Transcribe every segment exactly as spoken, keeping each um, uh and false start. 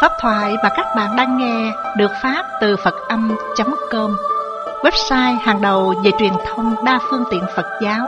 Pháp thoại mà các bạn đang nghe được phát từ Phật Âm chấm com, website hàng đầu về truyền thông đa phương tiện Phật giáo.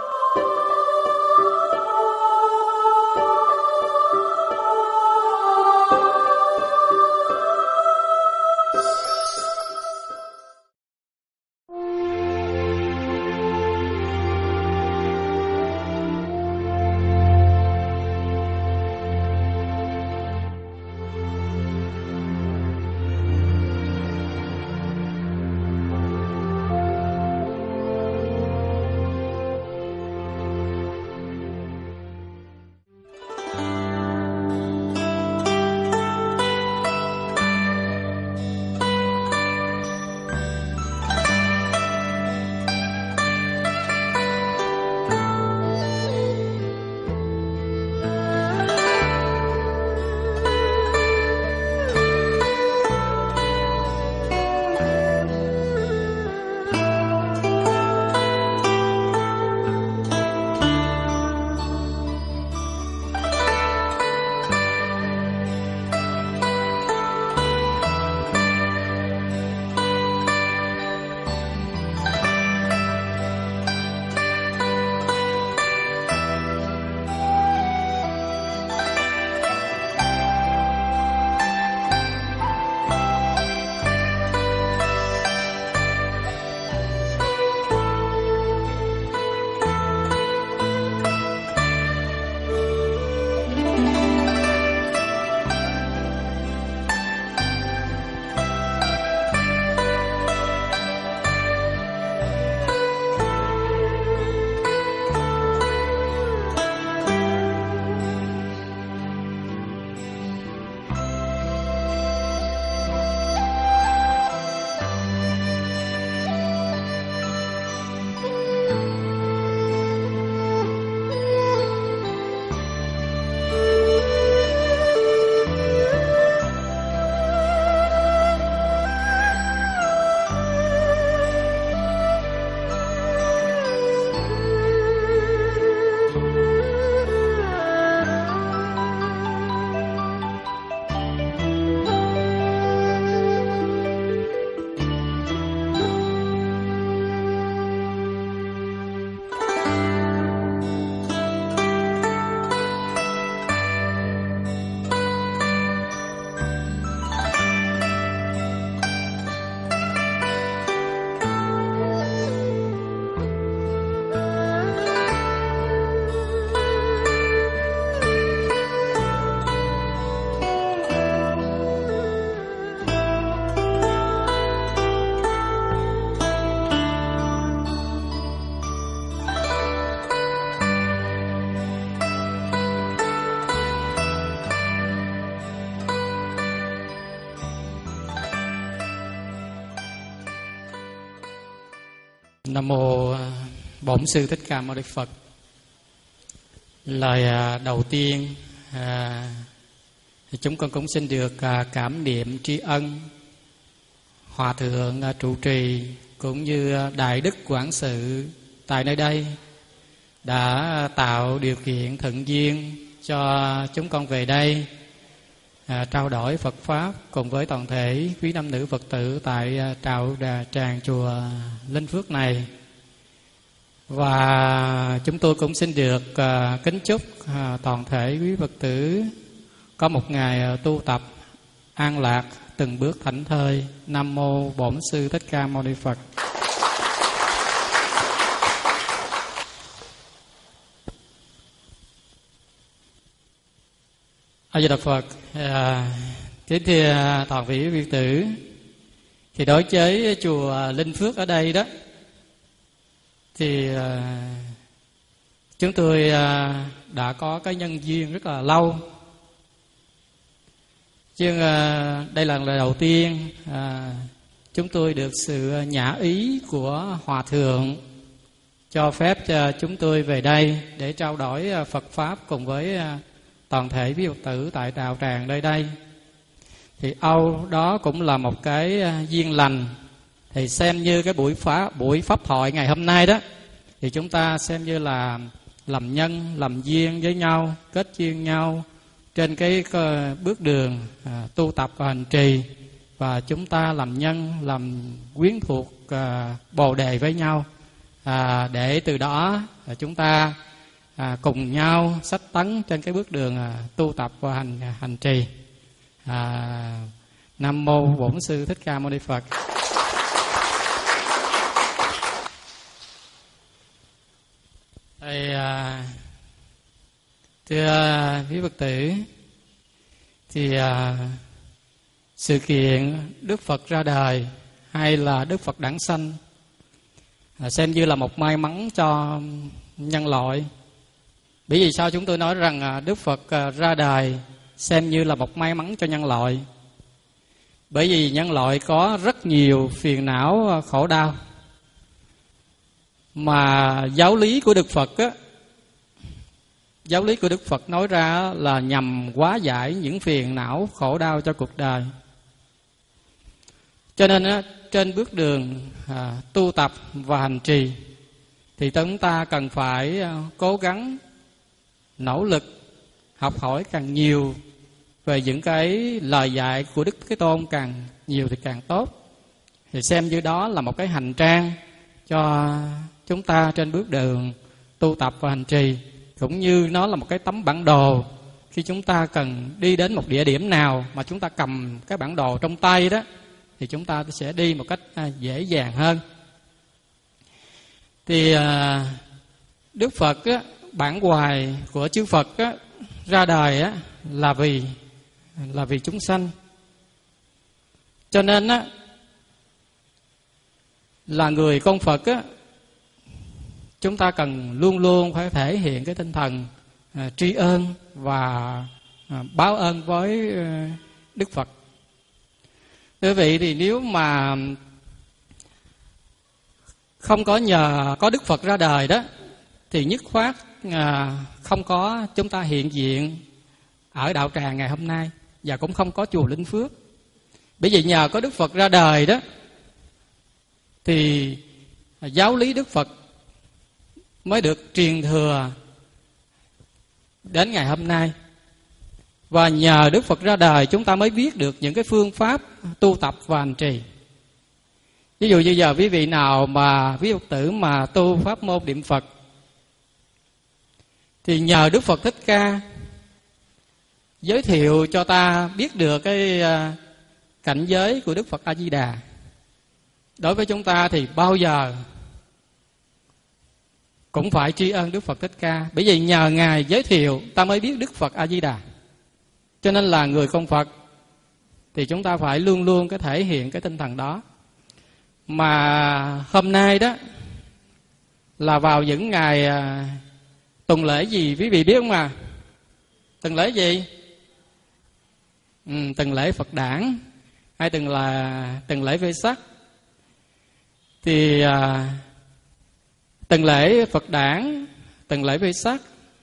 Nam mô Bổn Sư Thích Ca Mâu Ni Phật. Lời đầu tiên à, chúng con cũng xin được à, cảm niệm tri ân Hòa Thượng à, trụ trì cũng như Đại Đức Quản sự tại nơi đây đã tạo điều kiện thuận duyên cho chúng con về đây à, trao đổi Phật Pháp cùng với toàn thể quý nam nữ Phật tử tại à, trào đà tràng chùa Linh Phước này. Và chúng tôi cũng xin được à, kính chúc à, toàn thể quý Phật tử có một ngày à, tu tập an lạc, từng bước thảnh thơi. Nam mô Bổn Sư Thích Ca Mâu Ni Phật. A Di Đà Phật. À, kính thưa toàn vị Phật tử, thì đối với chùa Linh Phước ở đây đó, thì à, chúng tôi à, đã có cái nhân duyên rất là lâu. Nhưng à, đây là lần đầu tiên à, chúng tôi được sự nhã ý của Hòa Thượng cho phép cho chúng tôi về đây để trao đổi Phật Pháp cùng với toàn thể quý Phật tử tại đạo tràng nơi đây. Thì Âu đó cũng là một cái duyên lành. Thì xem như cái buổi pháp, buổi pháp thoại ngày hôm nay đó, thì chúng ta xem như là làm nhân, làm duyên với nhau, kết duyên nhau, trên cái bước đường à, tu tập và hành trì, và chúng ta làm nhân, làm quyến thuộc à, bồ đề với nhau, à, để từ đó à, chúng ta à, cùng nhau xách tấn trên cái bước đường à, tu tập và hành hành trì. À, Nam mô Bổn Sư Thích Ca Mâu Ni Phật. Thầy à, thưa quý Phật tử, thì à, sự kiện Đức Phật ra đời hay là Đức Phật đản sanh à, xem như là một may mắn cho nhân loại. Bởi vì sao chúng tôi nói rằng à, Đức Phật à, ra đời xem như là một may mắn cho nhân loại? Bởi vì nhân loại có rất nhiều phiền não khổ đau, mà giáo lý của Đức Phật á, giáo lý của Đức Phật nói ra là nhằm hóa giải những phiền não khổ đau cho cuộc đời. Cho nên á, trên bước đường à, tu tập và hành trì thì chúng ta cần phải à, cố gắng nỗ lực học hỏi càng nhiều về những cái lời dạy của Đức Thế Tôn, càng nhiều thì càng tốt. Thì xem như đó là một cái hành trang cho chúng ta trên bước đường tu tập và hành trì, cũng như nó là một cái tấm bản đồ. Khi chúng ta cần đi đến một địa điểm nào mà chúng ta cầm cái bản đồ trong tay đó, thì chúng ta sẽ đi một cách dễ dàng hơn. Thì Đức Phật á, bản hoài của chư Phật á, ra đời á, là vì là vì chúng sanh. Cho nên á, là người con Phật á, chúng ta cần luôn luôn phải thể hiện cái tinh thần à, tri ân và à, báo ơn với à, Đức Phật. Bởi vậy thì nếu mà không có nhờ có Đức Phật ra đời đó, thì nhất khoát à, không có chúng ta hiện diện ở đạo tràng ngày hôm nay, và cũng không có chùa Linh Phước. Bởi vì nhờ có Đức Phật ra đời đó, thì giáo lý Đức Phật mới được truyền thừa đến ngày hôm nay. Và nhờ Đức Phật ra đời, chúng ta mới biết được những cái phương pháp tu tập và hành trì. Ví dụ như giờ quý vị nào mà quý Phật tử mà tu pháp môn niệm Phật, thì nhờ Đức Phật Thích Ca giới thiệu cho ta biết được cái cảnh giới của Đức Phật A Di Đà. Đối với chúng ta thì bao giờ cũng phải tri ân Đức Phật Thích Ca, bởi vì nhờ Ngài giới thiệu ta mới biết Đức Phật A Di Đà. Cho nên là người con Phật thì chúng ta phải luôn luôn cái thể hiện cái tinh thần đó. Mà hôm nay đó là vào những ngày à, tuần lễ gì quý vị biết không à? Tuần lễ gì? Ừ, tuần lễ Phật đản hay tuần là tuần lễ Vê Sắc. Thì à, tuần lễ Phật đản, tuần lễ Vê Sắc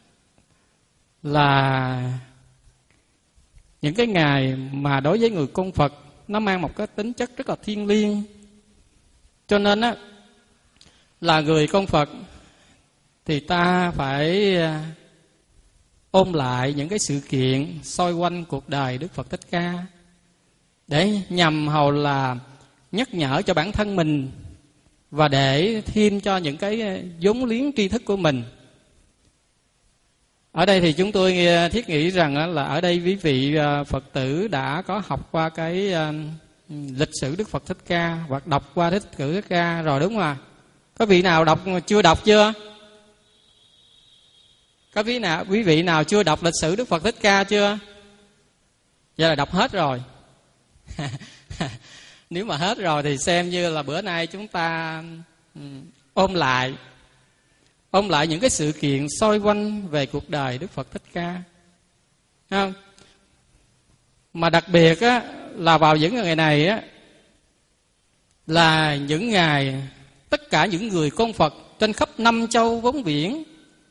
là những cái ngày mà đối với người con Phật nó mang một cái tính chất rất là thiêng liêng. Cho nên á, là người con Phật thì ta phải ôm lại những cái sự kiện xoay quanh cuộc đời Đức Phật Thích Ca, để nhằm hầu là nhắc nhở cho bản thân mình và để thêm cho những cái vốn liếng tri thức của mình. Ở đây thì chúng tôi thiết nghĩ rằng là ở đây quý vị Phật tử đã có học qua cái lịch sử Đức Phật Thích Ca hoặc đọc qua Thích Sử Thích Ca rồi, đúng không ạ? Có vị nào đọc chưa đọc chưa? Có quý nào quý vị nào chưa đọc lịch sử Đức Phật Thích Ca chưa? Vậy là đọc hết rồi. Nếu mà hết rồi thì xem như là bữa nay chúng ta ôm lại ôm lại những cái sự kiện xoay quanh về cuộc đời Đức Phật Thích Ca. Thấy không? Mà đặc biệt á, là vào những ngày này á, là những ngày tất cả những người con Phật trên khắp năm châu bốn biển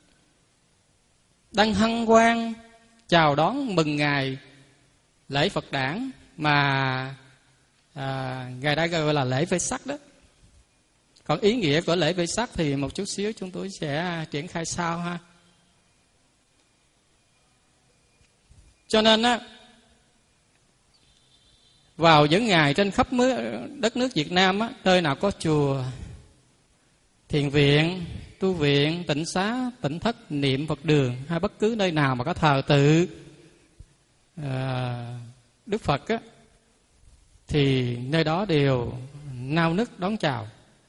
đang hân hoan chào đón mừng ngày lễ Phật đản, mà à, ngày đã gọi là lễ Vê Sắc đó. Còn ý nghĩa của lễ Vê Sắc thì một chút xíu chúng tôi sẽ triển khai sau ha. Cho nên á, vào những ngày trên khắp đất nước Việt Nam á, nơi nào có chùa, thiền viện, tu viện, tịnh xá, tịnh thất, niệm Phật đường, hay bất cứ nơi nào mà có thờ tự à, Đức Phật á, thì nơi đó đều nao nức đón chào.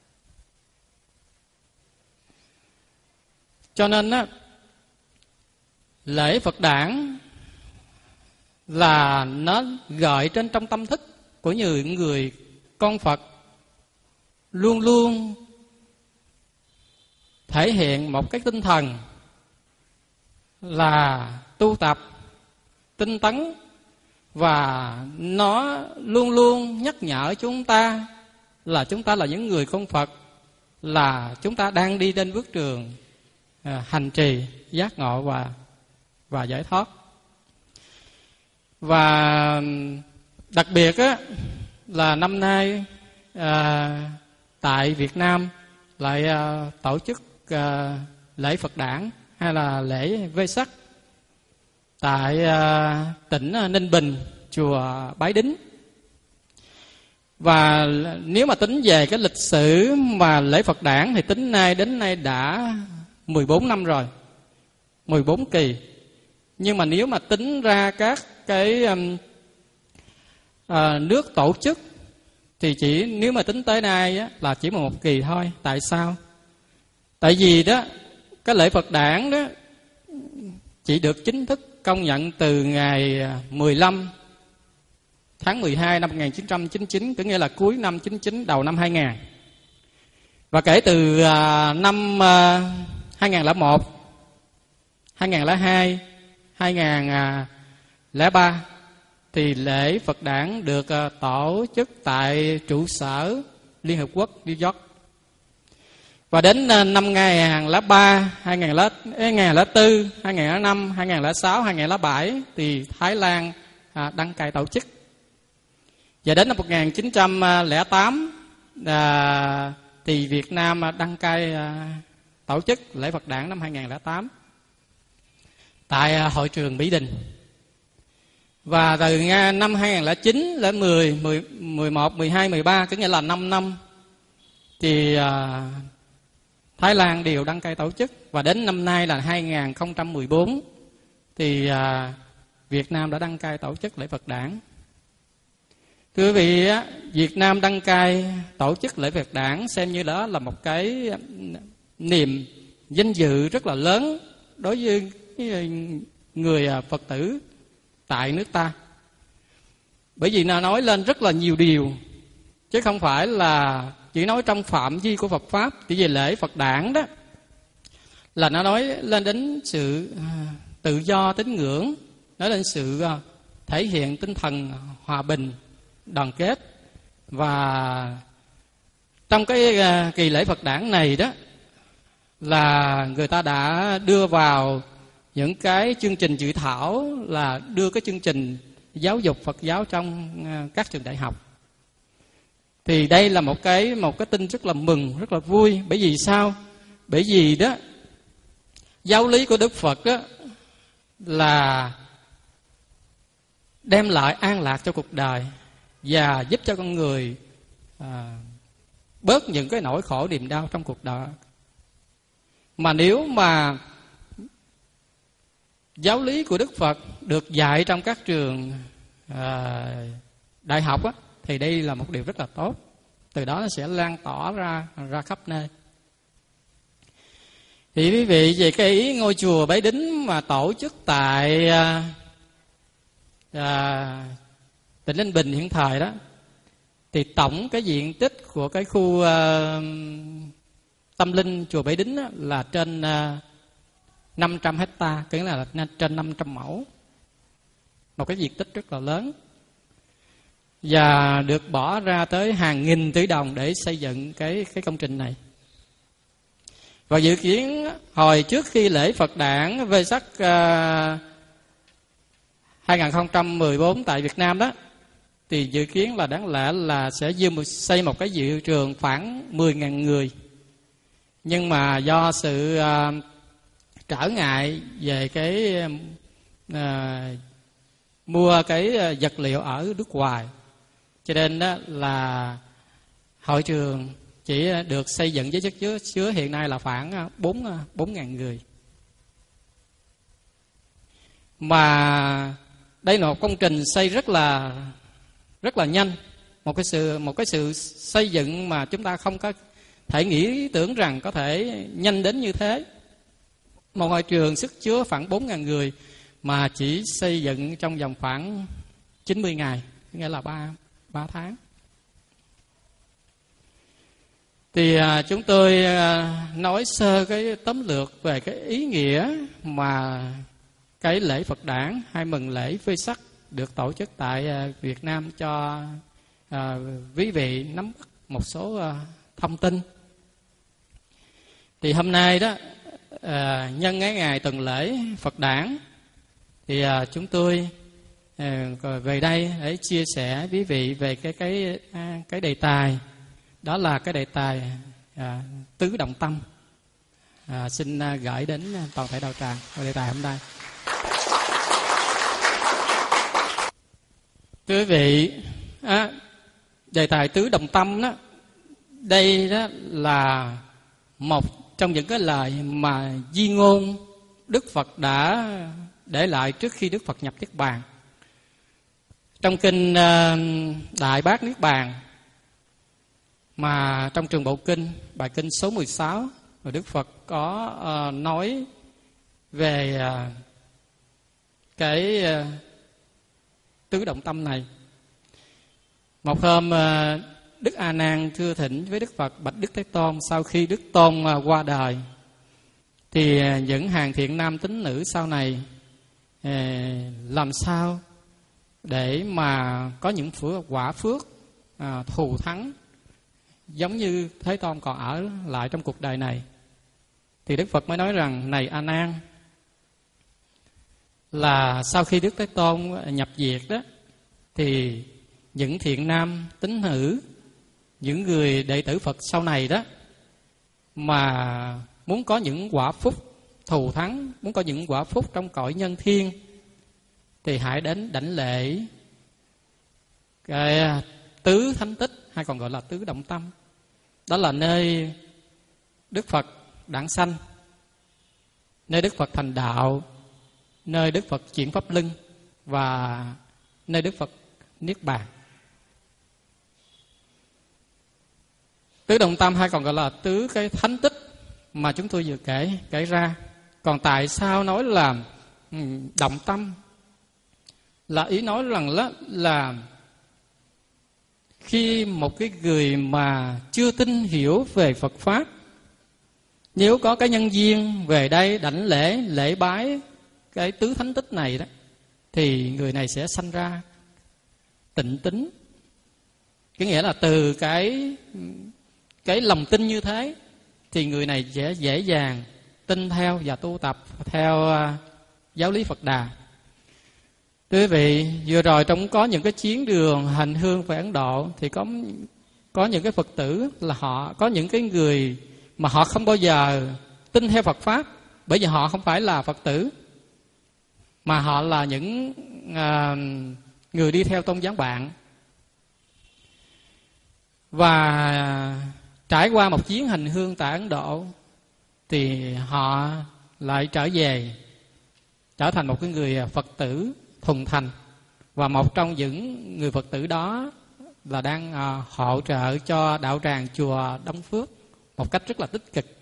Cho nên á, lễ Phật đản là nó gợi trên trong tâm thức của những người con Phật, luôn luôn thể hiện một cái tinh thần là tu tập tinh tấn, và nó luôn luôn nhắc nhở chúng ta là chúng ta là những người con Phật, là chúng ta đang đi trên bước đường à, hành trì giác ngộ và và giải thoát. Và đặc biệt á, là năm nay à, tại Việt Nam lại à, tổ chức à, lễ Phật đản hay là lễ Vesak tại à, tỉnh Ninh Bình, chùa Bái Đính. Và nếu mà tính về cái lịch sử mà lễ Phật đản thì tính nay đến nay đã mười bốn năm rồi, mười bốn kỳ. Nhưng mà nếu mà tính ra các cái um, à, nước tổ chức thì chỉ nếu mà tính tới nay á, là chỉ một kỳ thôi. Tại sao? Tại vì đó, cái lễ Phật đản đó chỉ được chính thức công nhận từ ngày mười lăm tháng mười hai năm một nghìn chín trăm chín mươi chín, có nghĩa là cuối năm chín mươi chín đầu năm hai nghìn. Và kể từ à, năm à, hai nghìn lẻ một, hai nghìn lẻ hai, hai nghìn lẻ ba thì lễ Phật đản được à, tổ chức tại trụ sở Liên Hợp Quốc New York. Và đến à, năm hai nghìn lẻ ba, hai nghìn lẻ bốn, hai nghìn lẻ năm, hai nghìn lẻ sáu, hai nghìn lẻ bảy thì Thái Lan à, đăng cai tổ chức. Và đến năm một nghìn chín trăm lẻ tám à, thì Việt Nam đăng cai à, tổ chức lễ Phật đản năm hai nghìn lẻ tám tại à, hội trường Mỹ Đình. Và từ năm hai nghìn lẻ chín, lẻ mười, mười, mười một, mười hai, mười ba, có nghĩa là năm năm thì à, Thái Lan đều đăng cai tổ chức. Và đến năm nay là hai nghìn không trăm mười bốn thì à, Việt Nam đã đăng cai tổ chức lễ Phật đản. Thưa quý vị, Việt Nam đăng cai tổ chức lễ Phật đản xem như đó là một cái niềm vinh dự rất là lớn đối với người Phật tử tại nước ta. Bởi vì nó nói lên rất là nhiều điều, chứ không phải là chỉ nói trong phạm vi của Phật Pháp. Chỉ về lễ Phật đản đó là nó nói lên đến sự tự do tín ngưỡng, nói lên sự thể hiện tinh thần hòa bình, đoàn kết. Và trong cái kỳ lễ Phật đản này đó là người ta đã đưa vào những cái chương trình dự thảo, là đưa cái chương trình giáo dục Phật giáo trong các trường đại học. Thì đây là một cái một cái tin rất là mừng, rất là vui. Bởi vì sao? Bởi vì đó, giáo lý của Đức Phật đó là đem lại an lạc cho cuộc đời và giúp cho con người à, bớt những cái nỗi khổ niềm đau trong cuộc đời. Mà nếu mà giáo lý của Đức Phật được dạy trong các trường à, đại học á, thì đây là một điều rất là tốt. Từ đó nó sẽ lan tỏa ra ra khắp nơi. Thì quý vị, về cái ý ngôi chùa Bái Đính mà tổ chức tại à, à, tỉnh Ninh Bình hiện thời đó, thì tổng cái diện tích của cái khu uh, tâm linh chùa Bái Đính là trên uh, năm trăm hectare, tức là trên năm trăm mẫu. Một cái diện tích rất là lớn. Và được bỏ ra tới hàng nghìn tỷ đồng để xây dựng cái, cái công trình này. Và dự kiến hồi trước khi lễ Phật đản Vesak uh, hai nghìn không trăm mười bốn tại Việt Nam đó, thì dự kiến là đáng lẽ là sẽ xây một cái dự trường khoảng mười nghìn người. Nhưng mà do sự uh, trở ngại về cái uh, mua cái vật liệu ở nước ngoài. Cho nên đó là hội trường chỉ được xây dựng với chất chứa, chứa hiện nay là khoảng bốn bốn ngàn người. Mà đây là một công trình xây rất là rất là nhanh, một cái sự một cái sự xây dựng mà chúng ta không có thể nghĩ tưởng rằng có thể nhanh đến như thế. Một hội trường sức chứa khoảng bốn ngàn người mà chỉ xây dựng trong vòng khoảng chín mươi ngày, nghĩa là ba tháng. Thì à, chúng tôi à, nói sơ cái tóm lược về cái ý nghĩa mà cái lễ Phật đản hay mừng lễ Vesak được tổ chức tại à, Việt Nam cho à, quý vị nắm bắt một số à, thông tin. Thì hôm nay đó à, nhân cái ngày tuần lễ Phật đản thì à, chúng tôi à, về đây để chia sẻ với quý vị về cái cái à, cái đề tài, đó là cái đề tài à, tứ động tâm. À, xin à, gửi đến toàn thể đạo tràng về đề tài hôm nay. Thưa quý vị, à, đề tài tứ động tâm đó, đây đó là một trong những cái lời mà di ngôn Đức Phật đã để lại trước khi Đức Phật nhập Niết Bàn. Trong kinh uh, Đại Bát Niết Bàn, mà trong Trường Bộ Kinh, bài kinh số mười sáu, Đức Phật có uh, nói về uh, cái uh, tứ động tâm này. Một hôm uh, Đức A Nan thưa thỉnh với Đức Phật: bạch Đức Thế Tôn, sau khi Đức Tôn uh, qua đời thì uh, những hàng thiện nam tín nữ sau này uh, làm sao để mà có những phước quả phước uh, thù thắng giống như Thế Tôn còn ở lại trong cuộc đời này. Thì Đức Phật mới nói rằng: này A Nan, là sau khi Đức Thế Tôn nhập diệt đó, thì những thiện nam tín nữ, những người đệ tử Phật sau này đó, mà muốn có những quả phúc thù thắng, muốn có những quả phúc trong cõi nhân thiên, thì hãy đến đảnh lễ cái tứ thánh tích, hay còn gọi là tứ động tâm. Đó là nơi Đức Phật đản sanh, nơi Đức Phật thành đạo, nơi Đức Phật chuyển pháp luân, và nơi Đức Phật niết bàn. Tứ động tâm hay còn gọi là tứ cái thánh tích mà chúng tôi vừa kể kể ra. Còn tại sao nói là động tâm? Là ý nói rằng là, là khi một cái người mà chưa tin hiểu về Phật Pháp, nếu có cái nhân duyên về đây đảnh lễ, lễ bái cái tứ thánh tích này đó, thì người này sẽ sanh ra tịnh tín. Cái nghĩa là từ cái cái lòng tin như thế thì người này sẽ dễ dàng tin theo và tu tập theo uh, giáo lý Phật Đà. Thưa quý vị, vừa rồi trong có những cái chuyến đường hành hương về Ấn Độ thì có có những cái Phật tử là họ có những cái người mà họ không bao giờ tin theo Phật Pháp, bởi vì họ không phải là Phật tử, mà họ là những uh, người đi theo tôn giáo bạn. Và trải qua một chuyến hành hương tại Ấn Độ thì họ lại trở về trở thành một cái người Phật tử thuần thành. Và một trong những người Phật tử đó là đang uh, hỗ trợ cho đạo tràng chùa Đông Phước một cách rất là tích cực.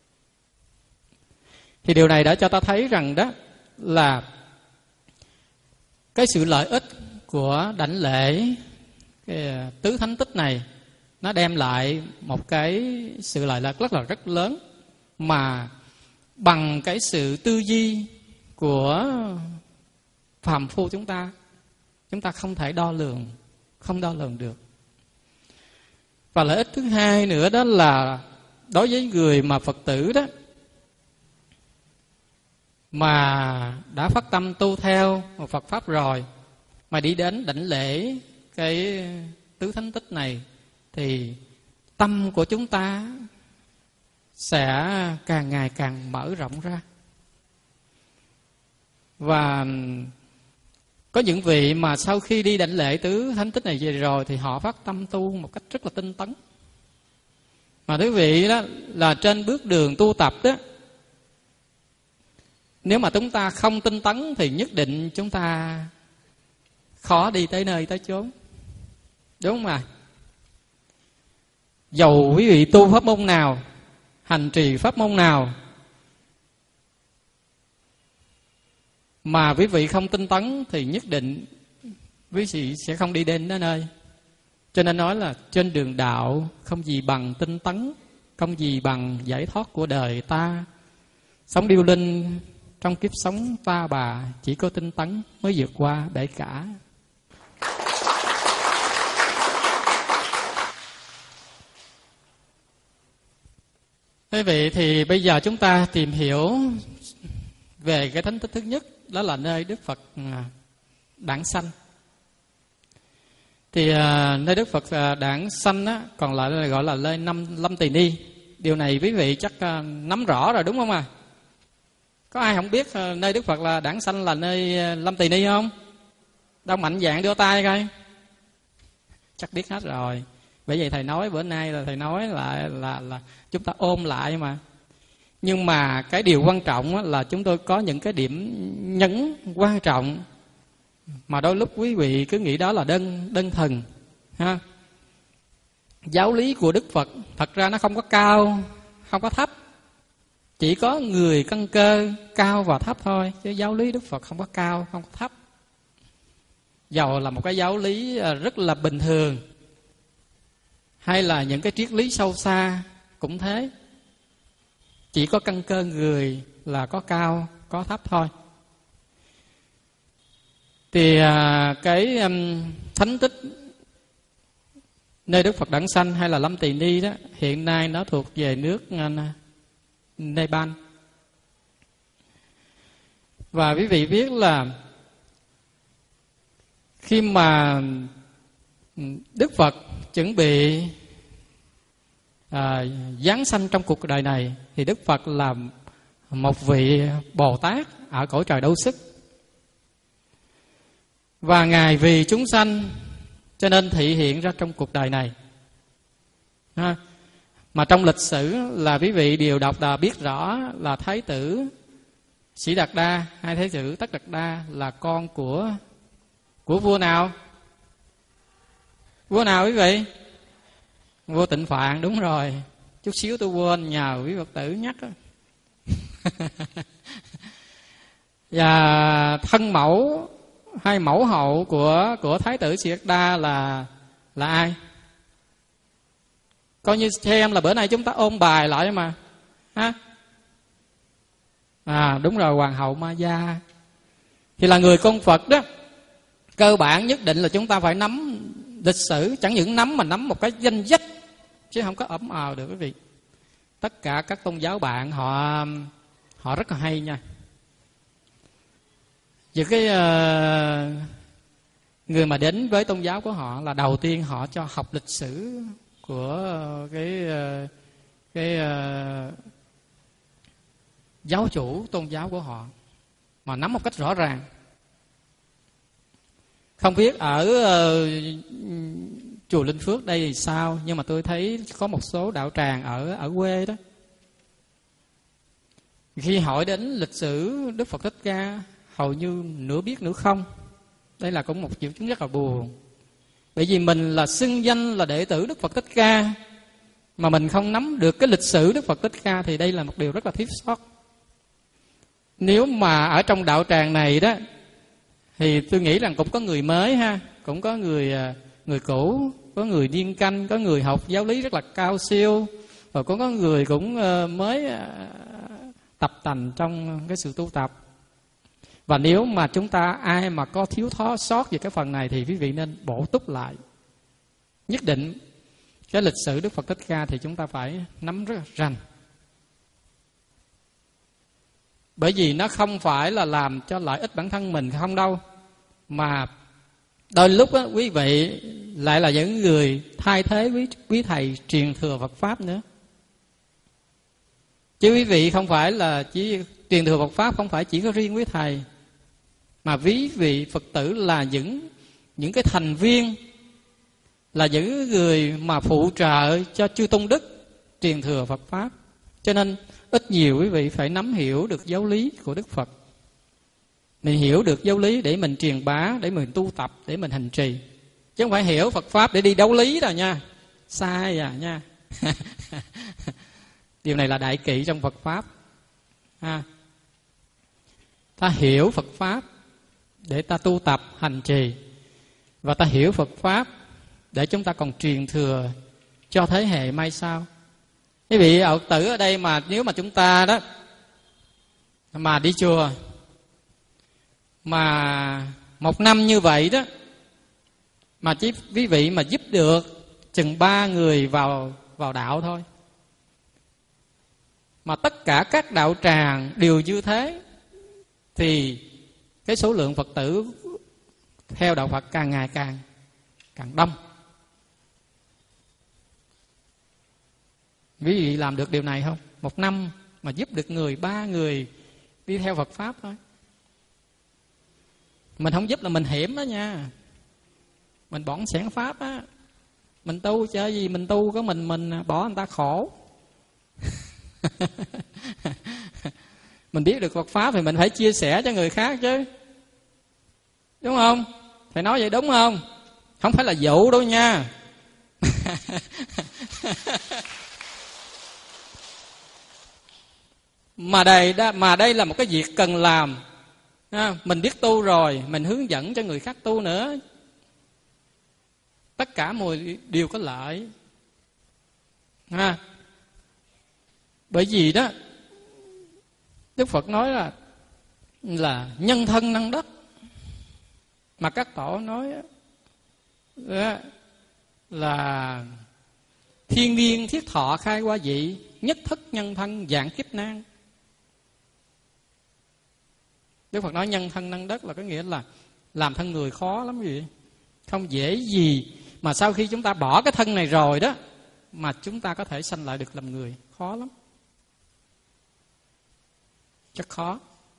Thì điều này đã cho ta thấy rằng đó là cái sự lợi ích của đảnh lễ cái tứ thánh tích này, nó đem lại một cái sự lợi ích rất là rất lớn, mà bằng cái sự tư duy của phàm phu chúng ta, chúng ta không thể đo lường, không đo lường được. Và lợi ích thứ hai nữa đó là đối với người mà Phật tử đó, mà đã phát tâm tu theo một Phật Pháp rồi, mà đi đến đảnh lễ cái tứ thánh tích này, thì tâm của chúng ta sẽ càng ngày càng mở rộng ra. Và Có những vị mà sau khi đi đảnh lễ tứ thánh tích này về rồi thì họ phát tâm tu một cách rất là tinh tấn. Mà quý vị đó là trên bước đường tu tập đó, nếu mà chúng ta không tinh tấn thì nhất định chúng ta khó đi tới nơi tới chốn. Đúng không ạ? Dầu quý vị tu pháp môn nào, hành trì pháp môn nào, mà quý vị không tinh tấn thì nhất định quý vị sẽ không đi đến nơi. Cho nên nói là trên đường đạo không gì bằng tinh tấn, không gì bằng giải thoát của đời ta. Sống điêu linh trong kiếp sống ta bà, chỉ có tinh tấn mới vượt qua đại cả. Quý vị, thì bây giờ chúng ta tìm hiểu về cái thánh tích thứ nhất, đó là nơi Đức Phật đản sanh. Thì à, nơi Đức Phật à, đản sanh á, còn lại là gọi là nơi năm Lâm Tỳ Ni. Điều này quý vị chắc à, nắm rõ rồi đúng không à? Có ai không biết à, nơi Đức Phật là đản sanh là nơi à, Lâm Tỳ Ni không? Đâu mạnh dạn đưa tay coi. Chắc biết hết rồi. Bởi vậy thầy nói bữa nay là thầy nói lại là, là, là chúng ta ôm lại mà. Nhưng mà cái điều quan trọng á, là chúng tôi có những cái điểm nhấn quan trọng mà đôi lúc quý vị cứ nghĩ đó là đơn đơn thần ha. Giáo lý của Đức Phật thật ra nó không có cao, không có thấp, chỉ có người căn cơ cao và thấp thôi, chứ giáo lý Đức Phật không có cao, không có thấp. Dầu là một cái giáo lý rất là bình thường, hay là những cái triết lý sâu xa cũng thế, chỉ có căn cơ người là có cao, có thấp thôi. Thì à, cái um, thánh tích nơi Đức Phật đản sanh hay là Lâm Tỳ Ni đó, hiện nay nó thuộc về nước uh, Nepal. Và quý vị biết là khi mà Đức Phật chuẩn bị à, giáng sanh trong cuộc đời này, thì Đức Phật là một vị Bồ Tát ở cõi trời Đâu Sức. Và Ngài vì chúng sanh cho nên thị hiện ra trong cuộc đời này ha. Mà trong lịch sử là quý vị đều đọc đã biết rõ là Thái tử Sĩ Đạt Đa hay Thái tử Tất Đạt Đa là con của của vua nào? Vua nào quý vị? Vua Tịnh Phạn, đúng rồi. Chút xíu tôi quên, nhờ quý Phật tử nhắc đó. Và thân mẫu hay mẫu hậu của của Thái tử Sĩ Đạt Đa là là ai? Coi như xem là bữa nay chúng ta ôn bài lại mà ha. À đúng rồi, Hoàng hậu Maya. Thì là người con Phật đó. Cơ bản nhất định là chúng ta phải nắm lịch sử, chẳng những nắm mà nắm một cái danh sách, chứ không có ẩm ào được quý vị. Tất cả các tôn giáo bạn họ họ rất là hay nha. Vì cái uh, người mà đến với tôn giáo của họ là đầu tiên họ cho học lịch sử của cái uh, cái uh, giáo chủ tôn giáo của họ, mà nắm một cách rõ ràng. Không biết ở uh, chùa Linh Phước đây thì sao, nhưng mà tôi thấy có một số đạo tràng ở ở quê đó, khi hỏi đến lịch sử Đức Phật Thích Ca hầu như nửa biết nửa không. Đây là cũng một triệu chứng rất là buồn. Bởi vì mình là xưng danh là đệ tử Đức Phật Thích Ca mà mình không nắm được cái lịch sử Đức Phật Thích Ca thì đây là một điều rất là thiếu sót. Nếu mà ở trong đạo tràng này đó thì tôi nghĩ rằng cũng có người mới ha, cũng có người người cũ, có người niên canh, có người học giáo lý rất là cao siêu, và cũng có người cũng mới tập tành trong cái sự tu tập. Và nếu mà chúng ta ai mà có thiếu thó sót về cái phần này thì quý vị nên bổ túc lại. Nhất định cái lịch sử Đức Phật Thích Ca thì chúng ta phải nắm rất rành. Bởi vì nó không phải là làm cho lợi ích bản thân mình không đâu, mà đôi lúc á, quý vị lại là những người thay thế quý, quý thầy truyền thừa Phật Pháp nữa. Chứ quý vị không phải là chỉ truyền thừa Phật Pháp, không phải chỉ có riêng quý thầy, mà ví vị Phật tử là những những cái thành viên, là những người mà phụ trợ cho chư tôn đức truyền thừa Phật pháp. Cho nên ít nhiều quý vị phải nắm hiểu được giáo lý của Đức Phật. Mình hiểu được giáo lý để mình truyền bá, để mình tu tập, để mình hành trì, chứ không phải hiểu Phật pháp để đi đấu lý đâu nha. Sai à nha. Điều này là đại kỵ trong Phật pháp. À, ta hiểu Phật pháp để ta tu tập hành trì, và ta hiểu Phật pháp để chúng ta còn truyền thừa cho thế hệ mai sau. Quý vị Phật tử ở đây mà nếu mà chúng ta đó mà đi chùa mà một năm như vậy đó, mà chỉ quý vị mà giúp được chừng ba người vào vào đạo thôi, mà tất cả các đạo tràng đều như thế, thì cái số lượng Phật tử theo đạo Phật càng ngày càng càng đông. Quý vị làm được điều này không? Một năm mà giúp được người ba người đi theo Phật pháp thôi. Mình không giúp là mình hiểm đó nha. Mình bỏng sẻn pháp á. Mình tu chơi gì mình tu có mình mình bỏ người ta khổ. Mình biết được Phật pháp thì mình phải chia sẻ cho người khác chứ, đúng không? Phải nói vậy đúng không? Không phải là dụ đâu nha. Mà đây mà đây là một cái việc cần làm. Mình biết tu rồi, mình hướng dẫn cho người khác tu nữa. Tất cả mọi điều có lợi. Ha. Bởi vì đó, Đức Phật nói là là nhân thân năng đất, mà các tổ nói đó, là thiên niên thiết thọ khai qua vị, nhất thức nhân thân dạng kiếp nan. Đức Phật nói nhân thân năng đất là có nghĩa là làm thân người khó lắm vậy. Không dễ gì mà sau khi chúng ta bỏ cái thân này rồi đó mà chúng ta có thể sanh lại được làm người, khó lắm. Chắc khó.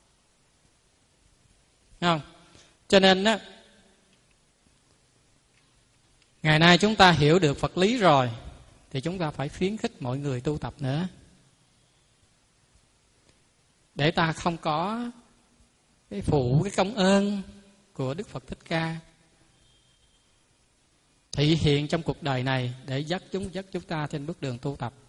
Không? Cho nên á, ngày nay chúng ta hiểu được Phật lý rồi thì chúng ta phải khuyến khích mọi người tu tập nữa, để ta không có cái phụ cái công ơn của Đức Phật Thích Ca thị hiện trong cuộc đời này để dắt chúng dắt chúng ta trên bước đường tu tập.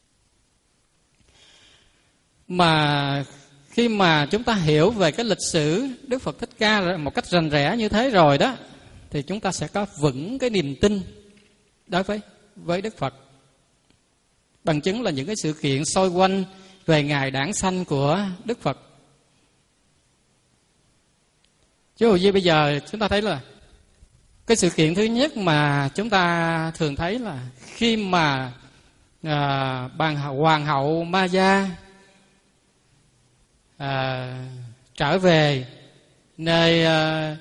Mà khi mà chúng ta hiểu về cái lịch sử Đức Phật Thích Ca một cách rành rẽ như thế rồi đó, thì chúng ta sẽ có vững cái niềm tin đối với với Đức Phật. Bằng chứng là những cái sự kiện xoay quanh về ngày đản sanh của Đức Phật. Chứ hồi như bây giờ chúng ta thấy là cái sự kiện thứ nhất mà chúng ta thường thấy là khi mà à, bàn hoàng hậu Maya à, trở về nơi à,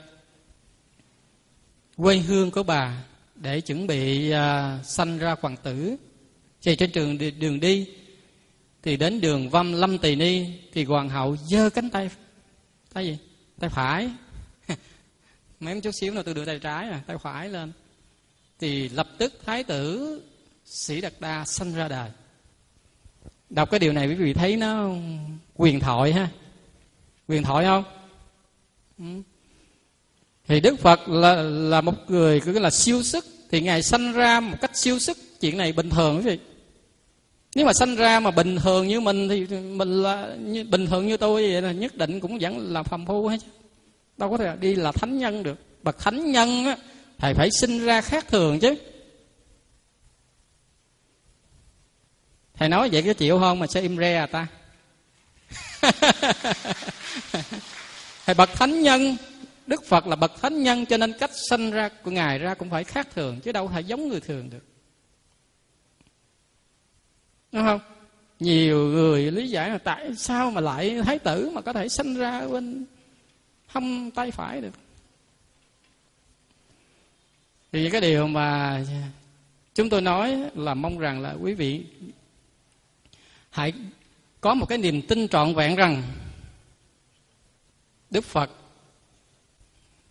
quê hương của bà để chuẩn bị à, sanh ra hoàng tử, thì trên trường đường đi thì đến đường Vâm Lâm Tỳ Ni thì hoàng hậu giơ cánh tay tay gì tay phải. Mấy chút xíu nữa tôi đưa tay trái à, tay phải lên. Thì lập tức thái tử Sĩ Đạt Đa sanh ra đời. Đọc cái điều này quý vị thấy nó quyền thoại ha. Quyền thoại không? Ừ. Thì Đức Phật là là một người cứ là siêu sức, thì Ngài sanh ra một cách siêu sức, chuyện này bình thường quý vị. Nếu mà sanh ra mà bình thường như mình thì mình là như, bình thường như tôi vậy là nhất định cũng vẫn là phàm phu hết chứ. Đâu có thể đi là thánh nhân được. Bậc thánh nhân á, thầy phải sinh ra khác thường chứ. Thầy nói vậy có chịu không mà sẽ im re à ta? Thầy bậc thánh nhân, Đức Phật là bậc thánh nhân, cho nên cách sanh ra của Ngài ra cũng phải khác thường, chứ đâu phải giống người thường được. Đúng không? Nhiều người lý giải là tại sao mà lại thái tử mà có thể sanh ra bên hông tay phải được. Thì cái điều mà chúng tôi nói là mong rằng là quý vị hãy có một cái niềm tin trọn vẹn rằng Đức Phật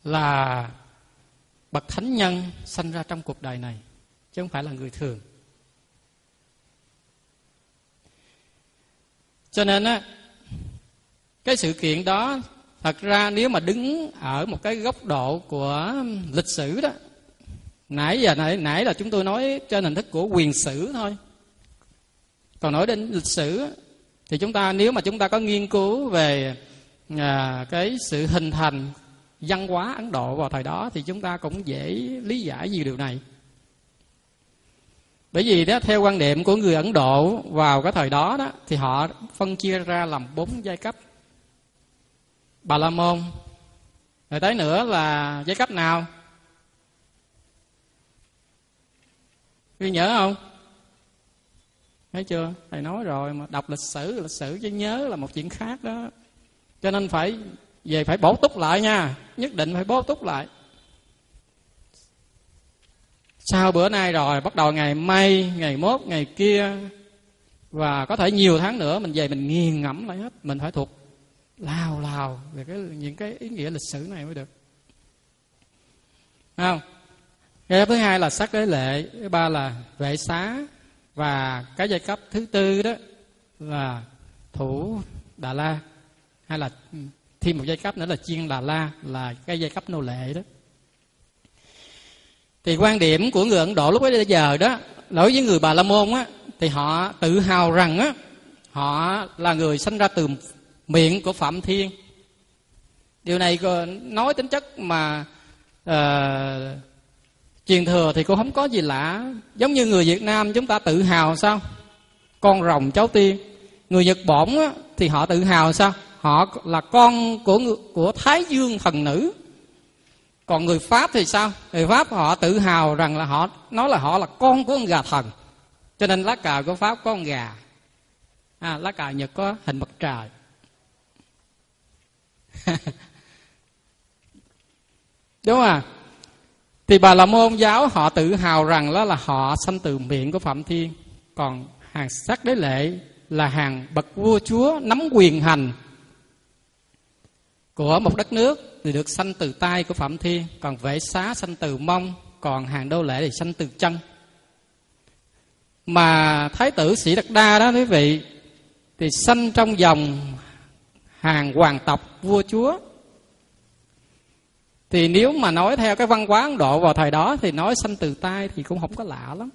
là bậc thánh nhân sanh ra trong cuộc đời này, chứ không phải là người thường. Cho nên á, cái sự kiện đó thật ra nếu mà đứng ở một cái góc độ của lịch sử đó, nãy giờ nãy, nãy là chúng tôi nói trên hình thức của quyền sử thôi. Còn nói đến lịch sử thì chúng ta, nếu mà chúng ta có nghiên cứu về à, cái sự hình thành văn hóa Ấn Độ vào thời đó thì chúng ta cũng dễ lý giải nhiều điều này. Bởi vì đó, theo quan niệm của người Ấn Độ vào cái thời đó đó thì họ phân chia ra làm bốn giai cấp. Bà La Môn, rồi tới nữa là giai cấp nào? Quý nhớ không? Thấy chưa? Thầy nói rồi mà, đọc lịch sử, lịch sử chứ nhớ là một chuyện khác đó. Cho nên phải về phải bổ túc lại nha, nhất định phải bổ túc lại. Sau bữa nay rồi, bắt đầu ngày mai, ngày mốt, ngày kia, và có thể nhiều tháng nữa mình về mình nghiền ngẫm lại hết. Mình phải thuộc lao lao về cái, những cái ý nghĩa lịch sử này mới được. Không? Cái thứ hai là sắc đế lệ, thứ ba là vệ xá, và cái giai cấp thứ tư đó là thủ Đà La, hay là thêm một giai cấp nữa là chiên Đà La, là cái giai cấp nô lệ đó. Thì quan điểm của người Ấn Độ lúc bấy giờ đó, đối với người Bà La Môn á, thì họ tự hào rằng á, họ là người sinh ra từ miệng của Phạm Thiên. Điều này nói tính chất mà uh, truyền thừa thì cũng không có gì lạ. Giống như người Việt Nam chúng ta tự hào sao? Con rồng cháu tiên. Người Nhật Bản á, thì họ tự hào sao? Họ là con của của Thái Dương thần nữ. Còn người Pháp thì sao? Người Pháp họ tự hào rằng là họ nói là họ là con của con gà thần. Cho nên lá cờ của Pháp có con gà. À, lá cờ Nhật có hình mặt trời. Đúng không à? Thì Bà La Môn giáo họ tự hào rằng đó là họ sanh từ miệng của Phạm Thiên. Còn hàng sắc đế lệ là hàng bậc vua chúa nắm quyền hành của một đất nước thì được sanh từ tay của Phạm Thiên. Còn vệ xá sanh từ mông, còn hàng đô lệ thì sanh từ chân. Mà Thái tử Sĩ Đạt Đa đó quý vị, thì sanh trong dòng hàng hoàng tộc vua chúa. Thì nếu mà nói theo cái văn hóa Ấn Độ vào thời đó thì nói sanh từ tay thì cũng không có lạ lắm.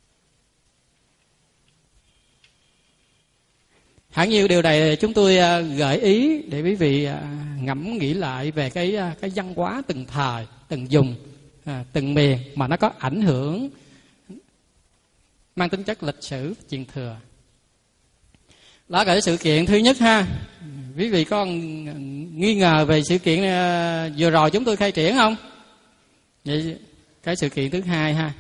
Hẳn nhiều điều này chúng tôi gợi ý để quý vị ngẫm nghĩ lại về cái cái văn hóa từng thời, từng vùng, từng miền mà nó có ảnh hưởng mang tính chất lịch sử, truyền thừa. Đó là cái sự kiện thứ nhất ha. Quý vị có nghi ngờ về sự kiện vừa rồi chúng tôi khai triển không? Vậy cái sự kiện thứ hai ha